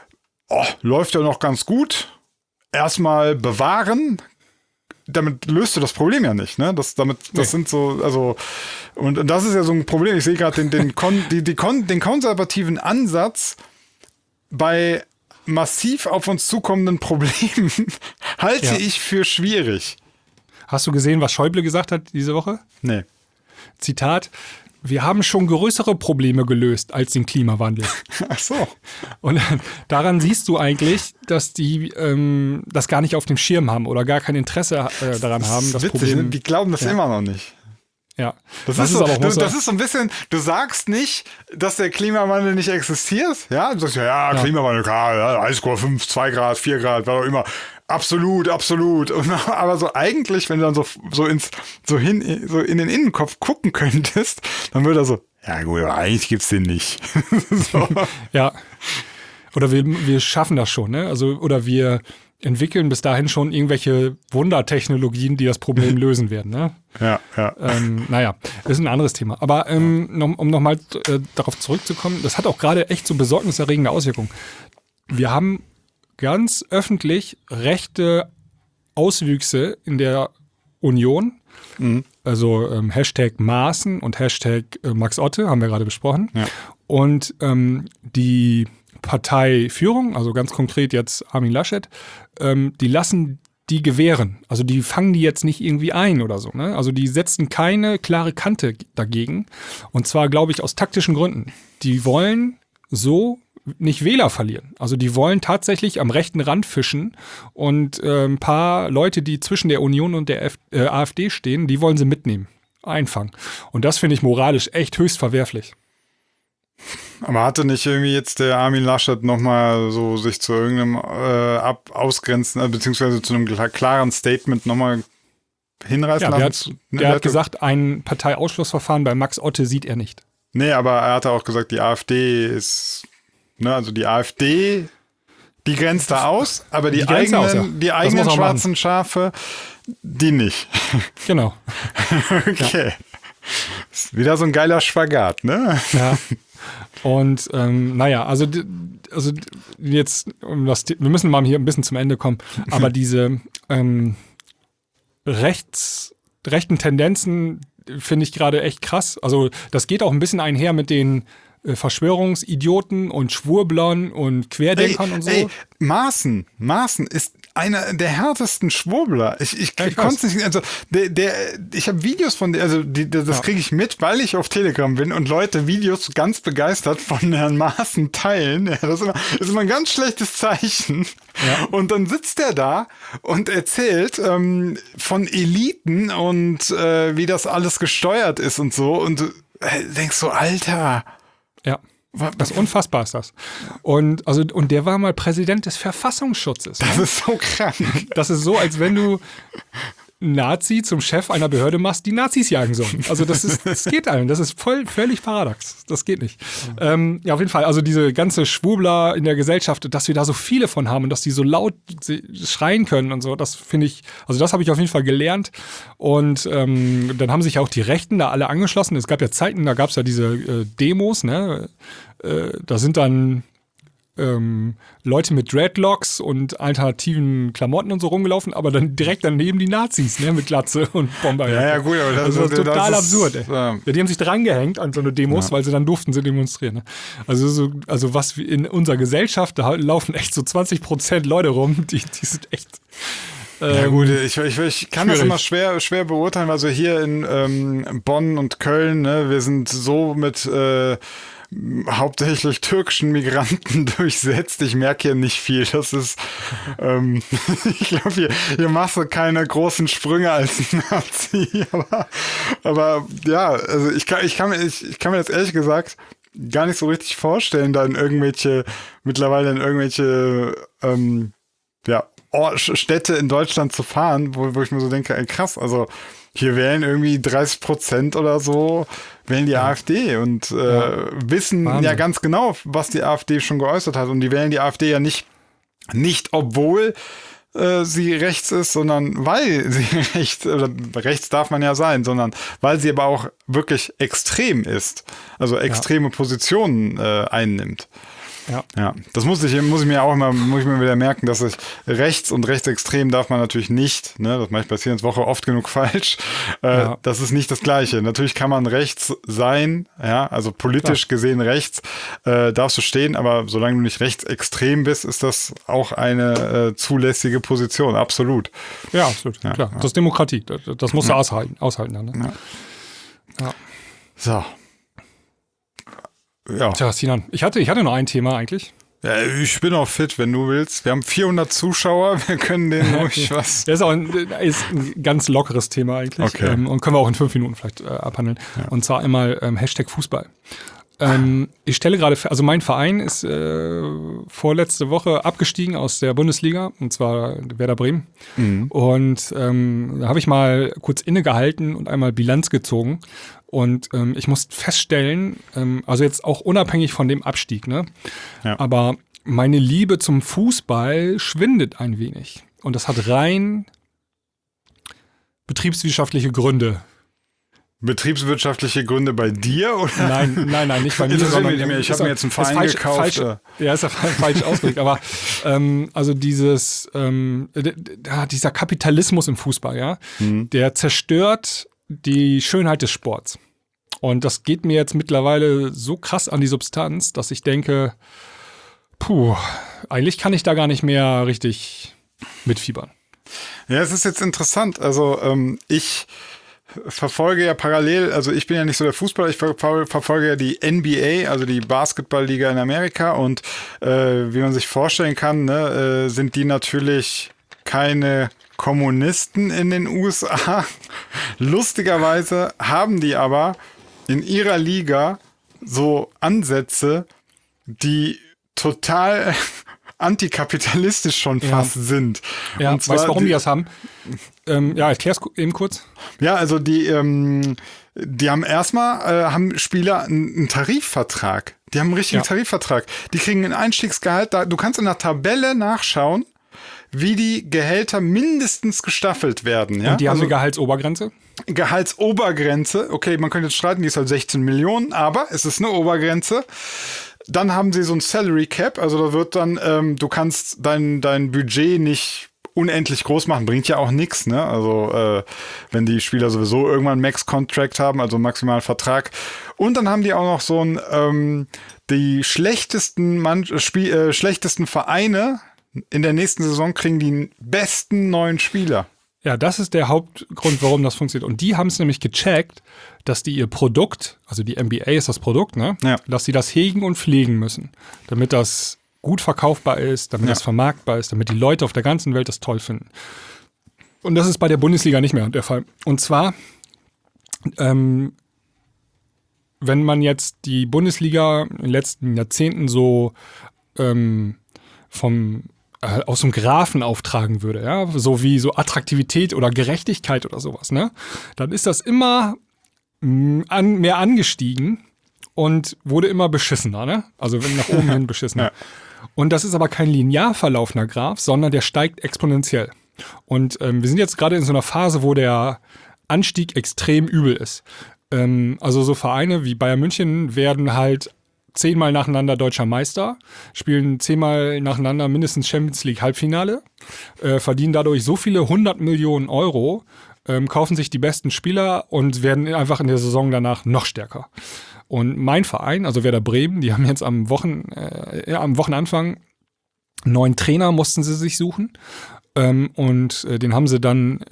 läuft ja noch ganz gut, erstmal bewahren, damit löst du das Problem ja nicht, ne? Das sind so, also, und das ist ja so ein Problem. Ich sehe gerade den konservativen Ansatz bei massiv auf uns zukommenden Problemen halte ich für schwierig. Hast du gesehen, was Schäuble gesagt hat diese Woche? Nee. Zitat: Wir haben schon größere Probleme gelöst als den Klimawandel. Ach so. Und daran siehst du eigentlich, dass die das gar nicht auf dem Schirm haben oder gar kein Interesse daran haben. Das witzig, Problem, die glauben das immer noch nicht. Ja. Das ist so ein bisschen, du sagst nicht, dass der Klimawandel nicht existiert. Ja, du sagst Klimawandel, klar, 1,5, 2 Grad, 4 Grad, was auch immer. Absolut. Aber so eigentlich, wenn du dann so in den Innenkopf gucken könntest, dann würde er so, ja gut, aber eigentlich gibt's den nicht. So. Ja. Oder wir schaffen das schon, ne? Also, oder wir entwickeln bis dahin schon irgendwelche Wundertechnologien, die das Problem lösen werden, ne? Ja. Naja, das ist ein anderes Thema. Aber um nochmal darauf zurückzukommen, das hat auch gerade echt so besorgniserregende Auswirkungen. Wir haben ganz öffentlich rechte Auswüchse in der Union. Mhm. Also Hashtag Maaßen und Hashtag Max Otte, haben wir gerade besprochen. Ja. Und die Parteiführung, also ganz konkret jetzt Armin Laschet, die lassen die gewähren. Also die fangen die jetzt nicht irgendwie ein oder so, ne? Also die setzen keine klare Kante dagegen. Und zwar, glaube ich, aus taktischen Gründen. Die wollen so nicht Wähler verlieren. Also die wollen tatsächlich am rechten Rand fischen und ein paar Leute, die zwischen der Union und der AfD stehen, die wollen sie mitnehmen, einfangen. Und das finde ich moralisch echt höchst verwerflich. Aber hatte nicht irgendwie jetzt der Armin Laschet nochmal so sich zu irgendeinem ausgrenzen, beziehungsweise zu einem klaren Statement nochmal hinreißen lassen? Der hat gesagt, ein Parteiausschlussverfahren bei Max Otte sieht er nicht. Nee, aber er hatte auch gesagt, die AfD ist, ne, also die AfD, die grenzt da aus, aber die eigenen schwarzen Schafe, die nicht. Genau. Okay. Ja. Ist wieder so ein geiler Spagat, ne? Ja. Und also jetzt, wir müssen mal hier ein bisschen zum Ende kommen, aber diese rechten Tendenzen finde ich gerade echt krass. Also das geht auch ein bisschen einher mit den Verschwörungsidioten und Schwurblern und Querdenkern und so. Maaßen ist einer der härtesten Schwurbler. Ich konnte es nicht, also ich habe Videos von der, also das kriege ich mit, weil ich auf Telegram bin und Leute Videos ganz begeistert von Herrn Maaßen teilen. Ja, das ist immer ein ganz schlechtes Zeichen. Ja. Und dann sitzt er da und erzählt von Eliten und wie das alles gesteuert ist und so und du denkst so, Alter. Ja. Das unfassbar ist das. Und der war mal Präsident des Verfassungsschutzes. Das ist so krank. Das ist so, als wenn du Nazi zum Chef einer Behörde machst, die Nazis jagen sollen. Also das geht allen. Das ist völlig paradox. Das geht nicht. Ja, auf jeden Fall. Also diese ganze Schwurbler in der Gesellschaft, dass wir da so viele von haben und dass die so laut schreien können und so, das finde ich, also das habe ich auf jeden Fall gelernt. Und dann haben sich auch die Rechten da alle angeschlossen. Es gab ja Zeiten, da gab es ja diese Demos, ne? Da sind dann Leute mit Dreadlocks und alternativen Klamotten und so rumgelaufen, aber dann direkt daneben die Nazis, ne, mit Glatze und Bomber. Ja, gut, aber das ist total absurd, ey. Ja, die haben sich drangehängt an so eine Demos, weil sie dann durften sie demonstrieren. Ne? Also was in unserer Gesellschaft, da laufen echt so 20% Leute rum, die sind echt. Ja gut, ich kann das immer schwer beurteilen, also hier in Bonn und Köln, ne, wir sind so mit hauptsächlich türkischen Migranten durchsetzt. Ich merke hier nicht viel. Das ist, ich glaube, hier machst du keine großen Sprünge als Nazi. Aber ja, also ich kann mir jetzt ehrlich gesagt gar nicht so richtig vorstellen, da mittlerweile in irgendwelche Städte in Deutschland zu fahren, wo ich mir so denke, ey, krass, also hier wählen irgendwie 30% oder so, wählen die AfD und wissen Wahnsinn. Ja ganz genau, was die AfD schon geäußert hat. Und die wählen die AfD ja nicht obwohl sie rechts ist, sondern weil sie rechts darf man ja sein, sondern weil sie aber auch wirklich extrem ist, also extreme Positionen einnimmt. Ja, das muss ich mir wieder merken, dass ich rechts und rechtsextrem darf man natürlich nicht, ne, das mache ich bei Science Woche oft genug falsch, das ist nicht das Gleiche. Natürlich kann man rechts sein, ja, also politisch gesehen rechts darfst du stehen, aber solange du nicht rechtsextrem bist, ist das auch eine zulässige Position, absolut. Ja, absolut, klar. Ja. Das ist Demokratie, das musst du aushalten dann, ne? Ja. So. Ja. Tja, Sinan, ich hatte noch ein Thema eigentlich. Ja, ich bin auch fit, wenn du willst. Wir haben 400 Zuschauer, wir können denen ruhig was. Das ist ein ganz lockeres Thema eigentlich. Okay. Und können wir auch in 5 Minuten vielleicht abhandeln. Ja. Und zwar einmal #Fußball. Ich stelle gerade, also mein Verein ist vorletzte Woche abgestiegen aus der Bundesliga, und zwar Werder Bremen. Mhm. Und da habe ich mal kurz innegehalten und einmal Bilanz gezogen. Und ich muss feststellen, also jetzt auch unabhängig von dem Abstieg, ne? Ja. Aber meine Liebe zum Fußball schwindet ein wenig. Und das hat rein betriebswirtschaftliche Gründe. Betriebswirtschaftliche Gründe bei dir, oder? Nein, nicht bei mir, sondern ich habe mir jetzt einen Verein gekauft. Ist ja falsch ausgedrückt, aber also dieser Kapitalismus im Fußball, ja, der zerstört die Schönheit des Sports. Und das geht mir jetzt mittlerweile so krass an die Substanz, dass ich denke, eigentlich kann ich da gar nicht mehr richtig mitfiebern. Ja, es ist jetzt interessant. Also ich verfolge ja parallel, also ich bin ja nicht so der Fußballer, ich verfolge ja die NBA, also die Basketballliga in Amerika, und wie man sich vorstellen kann, ne, sind die natürlich keine Kommunisten in den USA. Lustigerweise haben die aber in ihrer Liga so Ansätze, die total antikapitalistisch schon fast sind. Ja, und zwar, weißt du, warum die das haben? Erklär's eben kurz. Ja, also die haben erstmal, haben Spieler einen Tarifvertrag. Die haben einen richtigen Tarifvertrag. Die kriegen ein Einstiegsgehalt. Du kannst in der Tabelle nachschauen, wie die Gehälter mindestens gestaffelt werden. Ja? Und die haben eine Gehaltsobergrenze? Gehaltsobergrenze, okay, man könnte jetzt streiten, die ist halt 16 Millionen, aber es ist eine Obergrenze. Dann haben sie so ein Salary Cap, also da wird dann, du kannst dein Budget nicht unendlich groß machen, bringt ja auch nichts, ne? Also wenn die Spieler sowieso irgendwann Max-Contract haben, also maximalen Vertrag. Und dann haben die auch noch so die schlechtesten Vereine in der nächsten Saison kriegen die besten neuen Spieler. Ja, das ist der Hauptgrund, warum das funktioniert. Und die haben es nämlich gecheckt, dass die ihr Produkt, also die NBA ist das Produkt, ne? Ja. Dass sie das hegen und pflegen müssen, damit das gut verkaufbar ist, damit das vermarktbar ist, damit die Leute auf der ganzen Welt das toll finden. Und das ist bei der Bundesliga nicht mehr der Fall. Und zwar, wenn man jetzt die Bundesliga in den letzten Jahrzehnten so aus dem Graphen auftragen würde, ja, so wie so Attraktivität oder Gerechtigkeit oder sowas, ne, dann ist das immer mehr angestiegen und wurde immer beschissener, ne, also wenn nach oben hin beschissener. Ja. Und das ist aber kein linear verlaufender Graph, sondern der steigt exponentiell. Und wir sind jetzt gerade in so einer Phase, wo der Anstieg extrem übel ist. Also so Vereine wie Bayern München werden halt 10-mal nacheinander deutscher Meister, spielen 10-mal nacheinander mindestens Champions League Halbfinale, verdienen dadurch so viele 100 Millionen Euro, kaufen sich die besten Spieler und werden einfach in der Saison danach noch stärker. Und mein Verein, also Werder Bremen, die haben jetzt am Wochenanfang einen neuen Trainer mussten sie sich suchen. Und den haben sie dann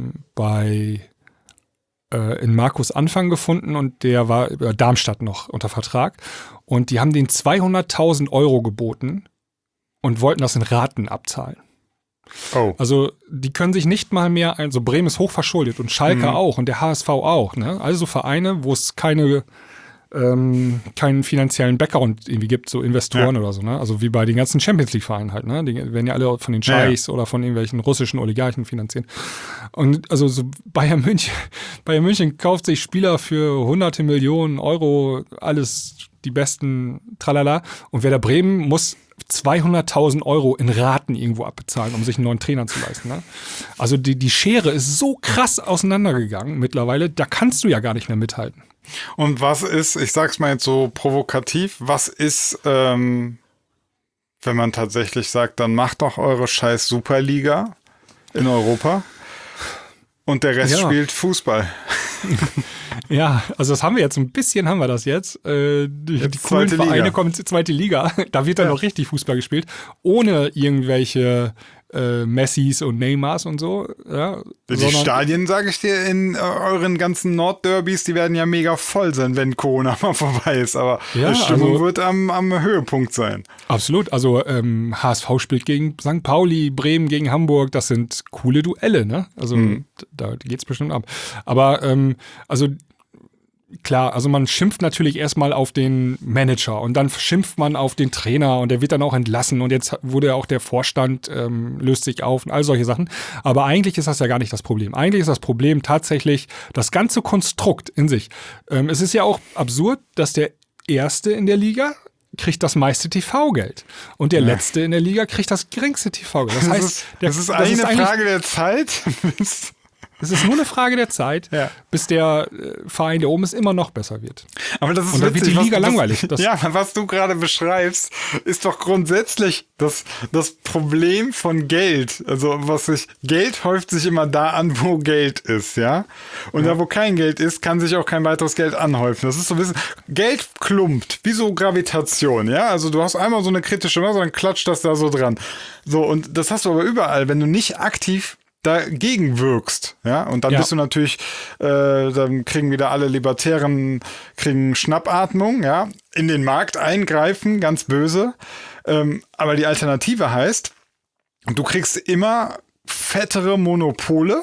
in Markus Anfang gefunden und der war über Darmstadt noch unter Vertrag. Und die haben den 200.000 Euro geboten und wollten das in Raten abzahlen. Oh. Also die können sich nicht mal mehr, also Bremen ist hochverschuldet und Schalke auch und der HSV auch. Ne? Also Vereine, wo es keinen finanziellen Background irgendwie gibt, so Investoren oder so, ne? Also wie bei den ganzen Champions League-Vereinen halt, ne? Die werden ja alle von den Scheichs oder von irgendwelchen russischen Oligarchen finanziert. Und also so Bayern München kauft sich Spieler für hunderte Millionen Euro, alles die besten, tralala. Und Werder Bremen muss 200.000 Euro in Raten irgendwo abbezahlen, um sich einen neuen Trainer zu leisten. Ne? Also die Schere ist so krass auseinandergegangen mittlerweile, da kannst du ja gar nicht mehr mithalten. Und was ist, ich sag's mal jetzt so provokativ, was ist, wenn man tatsächlich sagt, dann macht doch eure scheiß Superliga in Europa und der Rest spielt Fußball. Ja, also das haben wir jetzt, ein bisschen haben wir das jetzt. Die coolen Vereine kommen in die zweite Liga, da wird dann noch richtig Fußball gespielt, ohne irgendwelche Messis und Neymars und so. Ja, die Stadien, sage ich dir, in euren ganzen Nordderbys, die werden ja mega voll sein, wenn Corona mal vorbei ist. Aber die Stimmung wird am Höhepunkt sein. Absolut. Also HSV spielt gegen St. Pauli, Bremen gegen Hamburg. Das sind coole Duelle, ne? Also da geht's bestimmt ab. Aber also klar, also man schimpft natürlich erstmal auf den Manager und dann schimpft man auf den Trainer und der wird dann auch entlassen und jetzt wurde ja auch der Vorstand löst sich auf und all solche Sachen. Aber eigentlich ist das ja gar nicht das Problem. Eigentlich ist das Problem tatsächlich das ganze Konstrukt in sich. Es ist ja auch absurd, dass der Erste in der Liga kriegt das meiste TV-Geld und der Letzte in der Liga kriegt das geringste TV-Geld. Das heißt, das ist eine Frage der Zeit. Es ist nur eine Frage der Zeit, bis der Verein, der oben ist, immer noch besser wird. Aber das ist und dann witzig, wird die Liga langweilig. Was du gerade beschreibst, ist doch grundsätzlich das Problem von Geld. Also Geld häuft sich immer da an, wo Geld ist, ja. Und da, wo kein Geld ist, kann sich auch kein weiteres Geld anhäufen. Das ist so ein bisschen, Geld klumpt, wie so Gravitation, ja. Also du hast einmal so eine kritische Masse, dann klatscht das da so dran. So, und das hast du aber überall, wenn du nicht aktiv dagegen wirkst, ja, und dann bist du natürlich, dann kriegen wieder alle Libertären, Schnappatmung, ja, in den Markt eingreifen, ganz böse, aber die Alternative heißt, du kriegst immer fettere Monopole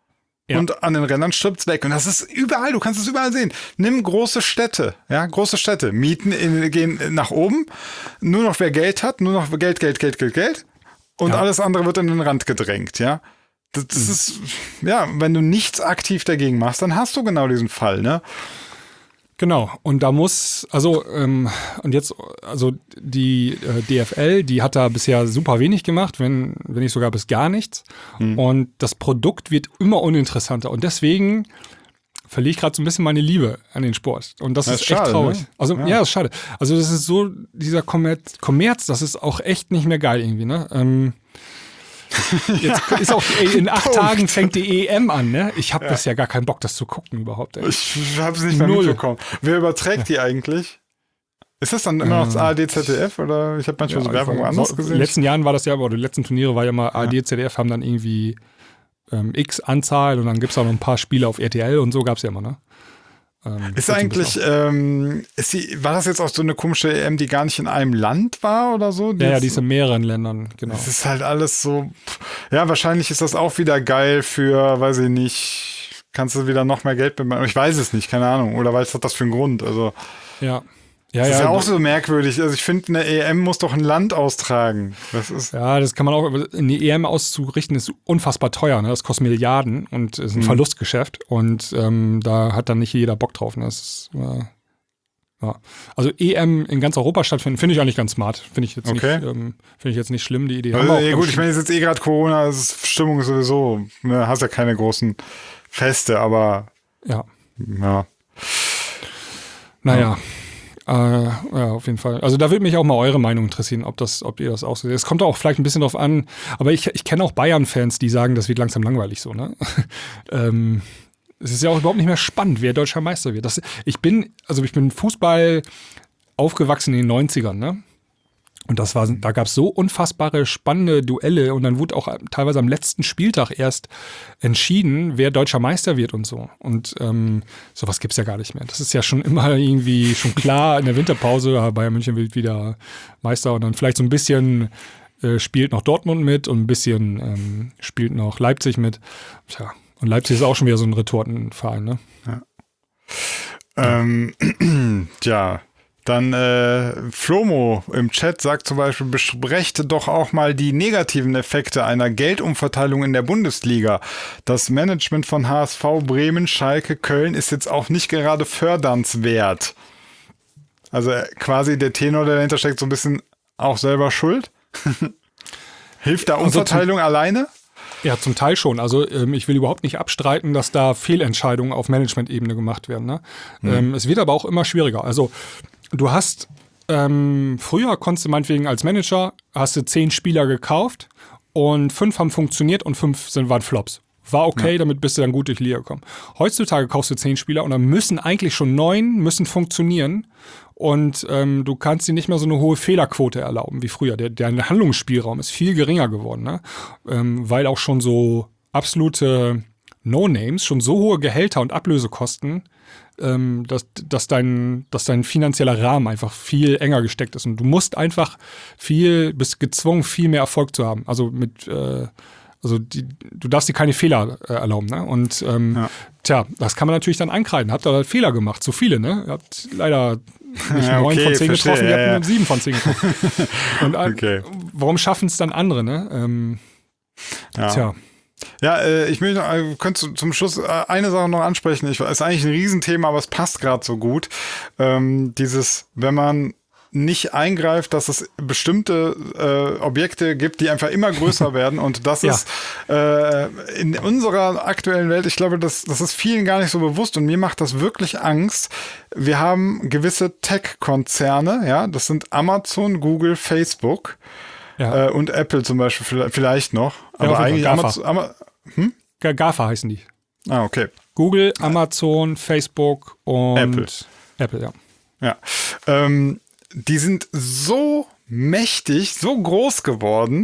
und an den Rändern strippt's weg und das ist überall, du kannst es überall sehen. Nimm große Städte, Mieten gehen nach oben, nur noch wer Geld hat, nur noch Geld und alles andere wird in den Rand gedrängt, ja. Das ist, wenn du nichts aktiv dagegen machst, dann hast du genau diesen Fall, ne? Genau, und da muss, die DFL, die hat da bisher super wenig gemacht, wenn nicht sogar bis gar nichts. Und das Produkt wird immer uninteressanter. Und deswegen verliere ich gerade so ein bisschen meine Liebe an den Sport. Und das ist schade, echt traurig. Ne? Also, das ist schade. Also, das ist so, dieser Kommerz, das ist auch echt nicht mehr geil irgendwie, ne? Jetzt ist auch, in 8 Tagen fängt die EM an, ne? Ich habe das ja gar keinen Bock, das zu gucken überhaupt. Ey. Ich habe es nicht mehr mitbekommen. Wer überträgt die eigentlich? Ist das dann immer noch das ARD, ZDF? Oder ich habe manchmal so Werbung woanders gesehen? In den letzten Jahren war das oder die letzten Turniere war ja mal ARD, ZDF haben dann irgendwie X Anzahl und dann gibt es auch noch ein paar Spiele auf RTL und so gab es ja immer, ne? Ist eigentlich, war das jetzt auch so eine komische EM, die gar nicht in einem Land war oder so? Die ist in mehreren Ländern, genau. Das ist halt alles so, wahrscheinlich ist das auch wieder geil für, weiß ich nicht, kannst du wieder noch mehr Geld bekommen? Ich weiß es nicht, keine Ahnung. Oder was hat das für einen Grund? Also, das ist ja auch so merkwürdig. Also ich finde, eine EM muss doch ein Land austragen. Das kann man auch, in die EM auszurichten, ist unfassbar teuer. Ne? Das kostet Milliarden und ist ein Verlustgeschäft. Und da hat dann nicht jeder Bock drauf. Ne? Das ist, Also EM in ganz Europa stattfinden, finde ich eigentlich ganz smart. Finde ich jetzt nicht schlimm, die Idee. Also, gut, ich meine, jetzt gerade Corona, Stimmung ist sowieso, hast ja keine großen Feste, aber Naja. Ja, auf jeden Fall. Also da würde mich auch mal eure Meinung interessieren, ob ihr das auch so seht. Es kommt auch vielleicht ein bisschen drauf an, aber ich kenne auch Bayern-Fans, die sagen, das wird langsam langweilig so, ne? Es ist ja auch überhaupt nicht mehr spannend, wer deutscher Meister wird. Ich bin Fußball aufgewachsen in den 90ern, ne? Und da gab es so unfassbare spannende Duelle und dann wurde auch teilweise am letzten Spieltag erst entschieden, wer deutscher Meister wird und so. Und sowas gibt's ja gar nicht mehr. Das ist ja schon immer irgendwie schon klar in der Winterpause, Bayern München wird wieder Meister und dann vielleicht so ein bisschen spielt noch Dortmund mit und ein bisschen spielt noch Leipzig mit. Tja, und Leipzig ist auch schon wieder so ein Retortenverein, ne? Ja. Dann Flomo im Chat sagt zum Beispiel, besprecht doch auch mal die negativen Effekte einer Geldumverteilung in der Bundesliga. Das Management von HSV, Bremen, Schalke, Köln ist jetzt auch nicht gerade fördernswert. Also quasi der Tenor, der dahinter steckt, so ein bisschen auch selber schuld. Hilft da Umverteilung alleine? Ja, zum Teil schon. Also ich will überhaupt nicht abstreiten, dass da Fehlentscheidungen auf Management-Ebene gemacht werden. Ne? Es wird aber auch immer schwieriger. Also du hast, früher konntest du meinetwegen als Manager, hast du 10 Spieler gekauft und 5 haben funktioniert und 5 waren Flops. War okay, damit bist du dann gut durch die Liga gekommen. Heutzutage kaufst du 10 Spieler und dann müssen eigentlich schon 9 funktionieren und du kannst dir nicht mehr so eine hohe Fehlerquote erlauben wie früher. Der Handlungsspielraum ist viel geringer geworden, ne? Weil auch schon so absolute No-Names, schon so hohe Gehälter und Ablösekosten, dass dein finanzieller Rahmen einfach viel enger gesteckt ist. Und du musst einfach bist gezwungen, viel mehr Erfolg zu haben. Also du darfst dir keine Fehler erlauben. Ne? Und das kann man natürlich dann ankreiden. Habt ihr halt Fehler gemacht, zu viele, ne? Ihr habt leider nicht 9 von 10 getroffen, ihr habt nur 7 von 10 getroffen. Und warum schaffen es dann andere, ne? Ja, ich könnte zum Schluss eine Sache noch ansprechen. Es ist eigentlich ein Riesenthema, aber es passt gerade so gut. Wenn man nicht eingreift, dass es bestimmte Objekte gibt, die einfach immer größer werden und das ist in unserer aktuellen Welt, ich glaube, das ist vielen gar nicht so bewusst und mir macht das wirklich Angst. Wir haben gewisse Tech-Konzerne, ja, das sind Amazon, Google, Facebook. Ja. Und Apple zum Beispiel vielleicht noch. Aber eigentlich GAFA heißen die. Ah, okay. Google, Amazon, Facebook und Apple, ja. Die sind so mächtig, so groß geworden.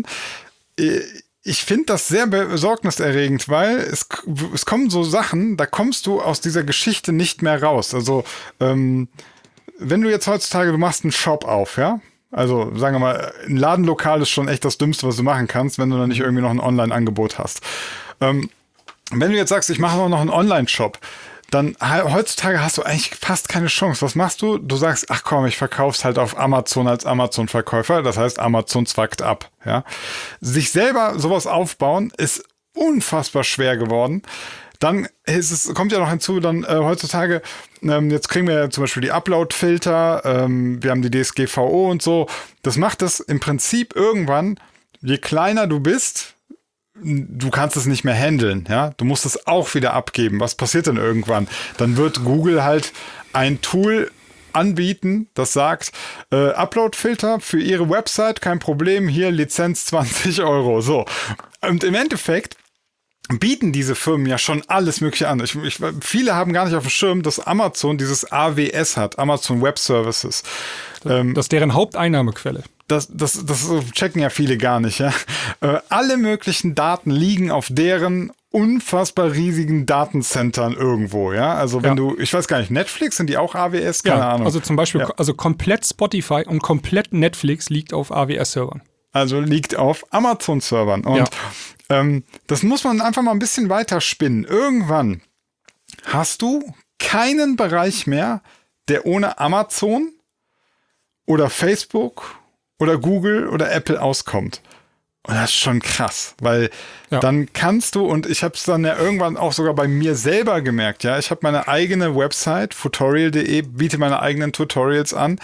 Ich finde das sehr besorgniserregend, weil es kommen so Sachen, da kommst du aus dieser Geschichte nicht mehr raus. Also, wenn du jetzt heutzutage, du machst einen Shop auf, ja? Also sagen wir mal, ein Ladenlokal ist schon echt das Dümmste, was du machen kannst, wenn du dann nicht irgendwie noch ein Online-Angebot hast. Wenn du jetzt sagst, ich mache noch einen Online-Shop, dann heutzutage hast du eigentlich fast keine Chance. Was machst du? Du sagst, ach komm, ich verkauf's halt auf Amazon als Amazon-Verkäufer. Das heißt, Amazon zwackt ab. Ja? Sich selber sowas aufbauen ist unfassbar schwer geworden. Dann kommt ja noch hinzu, dann heutzutage, jetzt kriegen wir ja zum Beispiel die Upload-Filter, wir haben die DSGVO und so. Das macht es im Prinzip irgendwann, je kleiner du bist, du kannst es nicht mehr handeln, ja. Du musst es auch wieder abgeben. Was passiert denn irgendwann? Dann wird Google halt ein Tool anbieten, das sagt, Upload-Filter für ihre Website, kein Problem, hier Lizenz 20 €. So. Und im Endeffekt bieten diese Firmen ja schon alles Mögliche an. Viele haben gar nicht auf dem Schirm, dass Amazon dieses AWS hat, Amazon Web Services. Das ist deren Haupteinnahmequelle. Das checken ja viele gar nicht. Ja? Alle möglichen Daten liegen auf deren unfassbar riesigen Datencentern irgendwo. Ja, also wenn ich weiß gar nicht, Netflix, sind die auch AWS? Keine Ahnung. Also zum Beispiel, also komplett Spotify und komplett Netflix liegt auf AWS-Servern. Also liegt auf Amazon-Servern. Und das muss man einfach mal ein bisschen weiter spinnen. Irgendwann hast du keinen Bereich mehr, der ohne Amazon oder Facebook oder Google oder Apple auskommt. Und das ist schon krass, weil dann kannst du, und ich habe es dann ja irgendwann auch sogar bei mir selber gemerkt, ja, ich habe meine eigene Website, futorial.de, biete meine eigenen Tutorials an.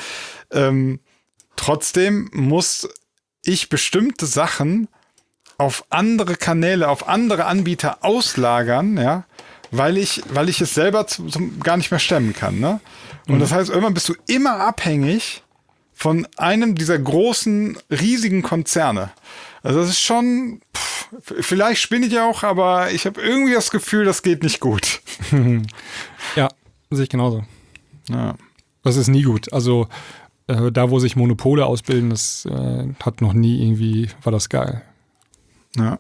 Trotzdem muss ich bestimmte Sachen auf andere Kanäle, auf andere Anbieter auslagern, ja, weil ich es selber gar nicht mehr stemmen kann. Ne? Und das heißt, irgendwann bist du immer abhängig von einem dieser großen, riesigen Konzerne. Also das ist schon, vielleicht spinne ich ja auch, aber ich habe irgendwie das Gefühl, das geht nicht gut. Ja, sehe ich genauso. Ja. Das ist nie gut. Also da, wo sich Monopole ausbilden, das hat noch nie irgendwie, war das geil. Ja.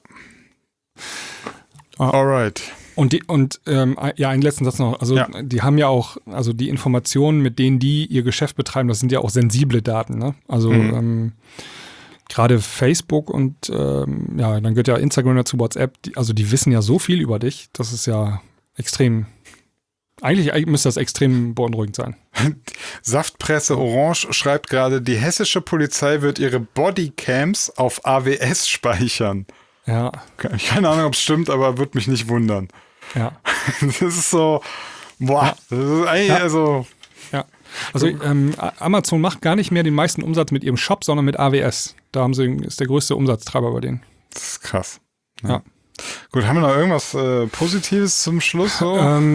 Alright. Und einen letzten Satz noch. Also die haben ja auch, also die Informationen, mit denen die ihr Geschäft betreiben, das sind ja auch sensible Daten. Ne? Also gerade Facebook und dann gehört ja Instagram dazu, WhatsApp, die wissen ja so viel über dich, das ist ja extrem, eigentlich müsste das extrem beunruhigend sein. Saftpresse Orange schreibt gerade, die hessische Polizei wird ihre Bodycams auf AWS speichern. Ja. Keine Ahnung, ob es stimmt, aber würde mich nicht wundern. Ja. Das ist so, boah, das ist eigentlich, also... Ja. Also Amazon macht gar nicht mehr den meisten Umsatz mit ihrem Shop, sondern mit AWS. Da ist der größte Umsatztreiber bei denen. Das ist krass. Ja. Gut, haben wir noch irgendwas Positives zum Schluss? So?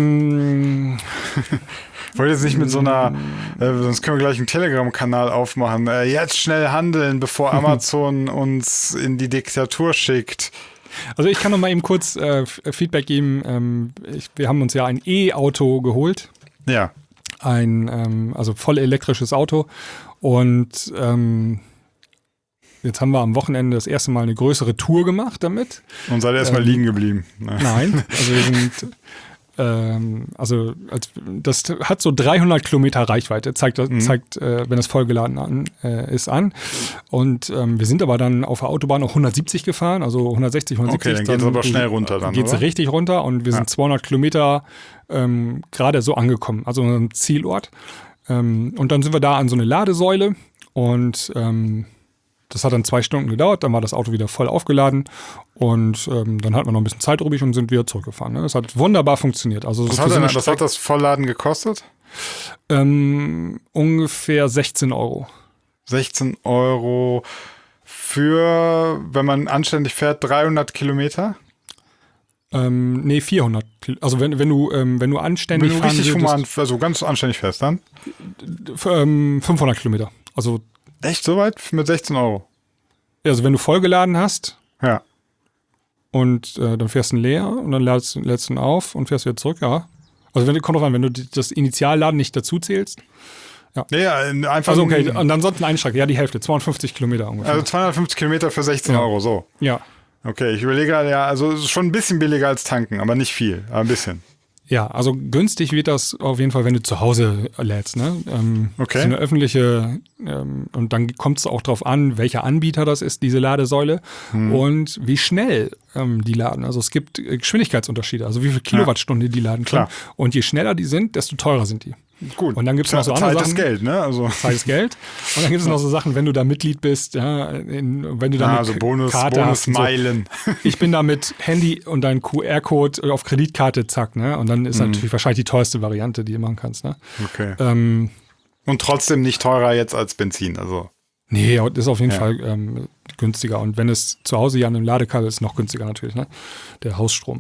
Ich wollte jetzt nicht mit so einer, sonst können wir gleich einen Telegram-Kanal aufmachen. Jetzt schnell handeln, bevor Amazon uns in die Diktatur schickt. Also ich kann noch mal eben kurz Feedback geben. Wir haben uns ja ein E-Auto geholt. Ja. Ein voll elektrisches Auto. Und jetzt haben wir am Wochenende das erste Mal eine größere Tour gemacht damit. Und seid erstmal liegen geblieben. Nein, also wir sind das hat so 300 Kilometer Reichweite, zeigt wenn es vollgeladen ist, an. Und wir sind aber dann auf der Autobahn auch 170 gefahren, also 160, 170. Okay, dann geht es aber schnell runter dann, Geht es richtig runter und wir sind 200 Kilometer gerade so angekommen, also unserem Zielort. Und dann sind wir da an so eine Ladesäule und das hat dann 2 Stunden gedauert, dann war das Auto wieder voll aufgeladen und dann hatten wir noch ein bisschen Zeit übrig und sind wieder zurückgefahren. Ne? Das hat wunderbar funktioniert. Also was hat das Vollladen gekostet? Ungefähr 16 Euro. 16 Euro für, wenn man anständig fährt, 300 Kilometer? 400. Also wenn du anständig fahren richtig würdest, also ganz anständig fährst, dann? 500 Kilometer. Also echt so weit? Mit 16 Euro? Also wenn du vollgeladen hast. Ja. Und dann fährst du leer und dann lädst du ihn auf und fährst wieder zurück, ja. Also kommt drauf an, wenn du das Initialladen nicht dazu zählst. Ja, einfach. Also okay, und ansonsten Einstrecke, ja, die Hälfte, 250 Kilometer ungefähr. Also 250 Kilometer für 16 Euro, so. Ja. Okay, ich überlege gerade, also es ist schon ein bisschen billiger als tanken, aber nicht viel, aber ein bisschen. Ja, also günstig wird das auf jeden Fall, wenn du zu Hause lädst. Ne? Okay. Das ist eine öffentliche, und dann kommt es auch drauf an, welcher Anbieter das ist, diese Ladesäule, und wie schnell die laden. Also es gibt Geschwindigkeitsunterschiede, also wie viel Kilowattstunde die laden können. Klar. Und je schneller die sind, desto teurer sind die. Gut. Und dann gibt es noch so andere Sachen. Zeit ist Geld, ne? Also. Zeit ist Geld. Und dann gibt es noch so Sachen, wenn du da Mitglied bist, ja, wenn du da also Karte hast. Bonusmeilen. So. Ich bin da mit Handy und dein QR-Code auf Kreditkarte, zack, ne? Und dann ist natürlich wahrscheinlich die teuerste Variante, die du machen kannst, ne? Okay. Und trotzdem nicht teurer jetzt als Benzin, also. Nee, das ist auf jeden Fall günstiger. Und wenn es zu Hause ja an einem Ladekabel ist, noch günstiger natürlich, ne? Der Hausstrom.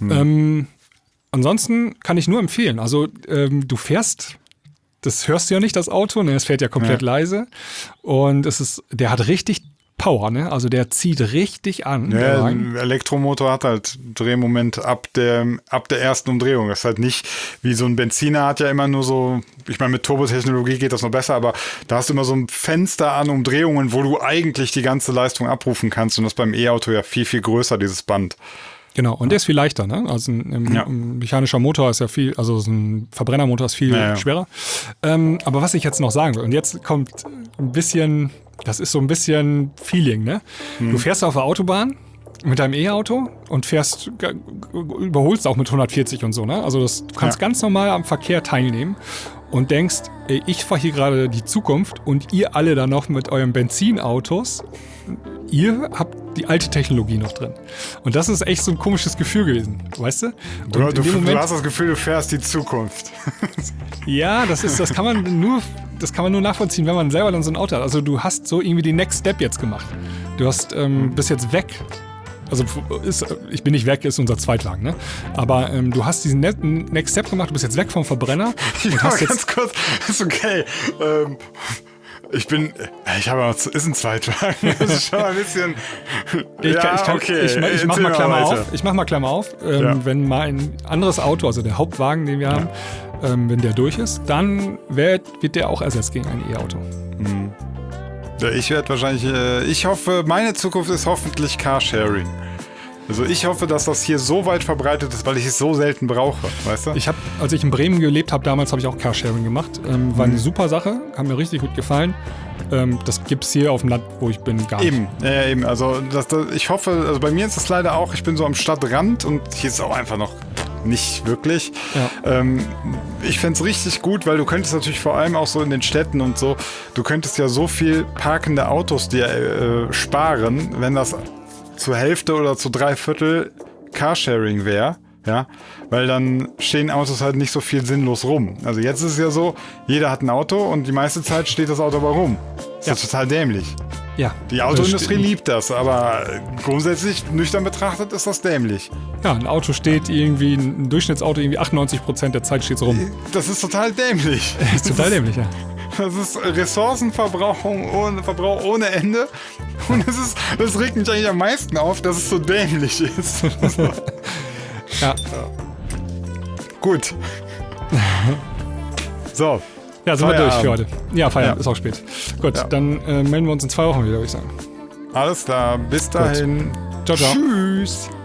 Ansonsten kann ich nur empfehlen, also du fährst, das hörst du ja nicht, das Auto, ne? Es fährt ja komplett leise und der hat richtig Power, ne? Also der zieht richtig an. Ja, ein Elektromotor hat halt Drehmoment ab der ersten Umdrehung. Das ist halt nicht wie so ein Benziner hat ja immer nur so, ich meine mit Turbotechnologie geht das noch besser, aber da hast du immer so ein Fenster an Umdrehungen, wo du eigentlich die ganze Leistung abrufen kannst und das beim E-Auto ja viel, viel größer, dieses Band. Genau, und der ist viel leichter, ne? Also ein mechanischer Motor ist ja viel, also ein Verbrennermotor ist viel schwerer. Aber was ich jetzt noch sagen will, und jetzt kommt ein bisschen, das ist so ein bisschen Feeling, ne? Du fährst auf der Autobahn mit deinem E-Auto und überholst auch mit 140 und so, ne? Also du kannst ganz normal am Verkehr teilnehmen und denkst, ey, ich fahre hier gerade die Zukunft und ihr alle da noch mit euren Benzinautos, ihr habt die alte Technologie noch drin. Und das ist echt so ein komisches Gefühl gewesen, weißt du? Du hast das Gefühl, du fährst die Zukunft. Ja, das kann man nur nachvollziehen, wenn man selber dann so ein Auto hat. Also du hast so irgendwie den Next Step jetzt gemacht. Du hast bist jetzt weg also ich bin nicht weg, ist unser Zweitwagen, ne? Aber du hast diesen Next Step gemacht, du bist jetzt weg vom Verbrenner. Ja, ganz kurz, ist okay. Ich habe noch, ist ein Zweitwagen. Das ist schon ein bisschen. Ich mach mal Klammer auf. Ich mach mal Klammer auf. Wenn mal ein anderes Auto, also der Hauptwagen, den wir haben, wenn der durch ist, dann wird der auch ersetzt gegen ein E-Auto. Mhm. Ja, ich werde wahrscheinlich, ich hoffe, meine Zukunft ist hoffentlich Carsharing. Also ich hoffe, dass das hier so weit verbreitet ist, weil ich es so selten brauche, weißt du? Als ich in Bremen gelebt habe, damals habe ich auch Carsharing gemacht. War eine super Sache, hat mir richtig gut gefallen. Das gibt es hier auf dem Land, wo ich bin, gar nicht. Eben. Also ich hoffe, also bei mir ist es leider auch, ich bin so am Stadtrand und hier ist es auch einfach noch nicht wirklich. Ja. Ich fände es richtig gut, weil du könntest natürlich vor allem auch so in den Städten und so, du könntest ja so viel parkende Autos dir sparen, wenn das zur Hälfte oder zu 3/4 Carsharing wäre, ja, weil dann stehen Autos halt nicht so viel sinnlos rum. Also jetzt ist es ja so, jeder hat ein Auto und die meiste Zeit steht das Auto aber rum. Das ist total dämlich. Ja. Die Autoindustrie liebt das, aber grundsätzlich nüchtern betrachtet ist das dämlich. Ja, ein Auto steht irgendwie, ein Durchschnittsauto irgendwie 98% der Zeit steht rum. Das ist total dämlich. Das ist total dämlich, ja. Das ist Ressourcenverbrauch ohne Ende. Und das regt mich eigentlich am meisten auf, dass es so dämlich ist. Ja. Gut. So. Ja, sind wir durch für heute. Ja, Feierabend, ist auch spät. Gut, dann melden wir uns in 2 Wochen wieder, würde ich sagen. Alles klar, bis dahin. Ciao, ciao. Tschüss.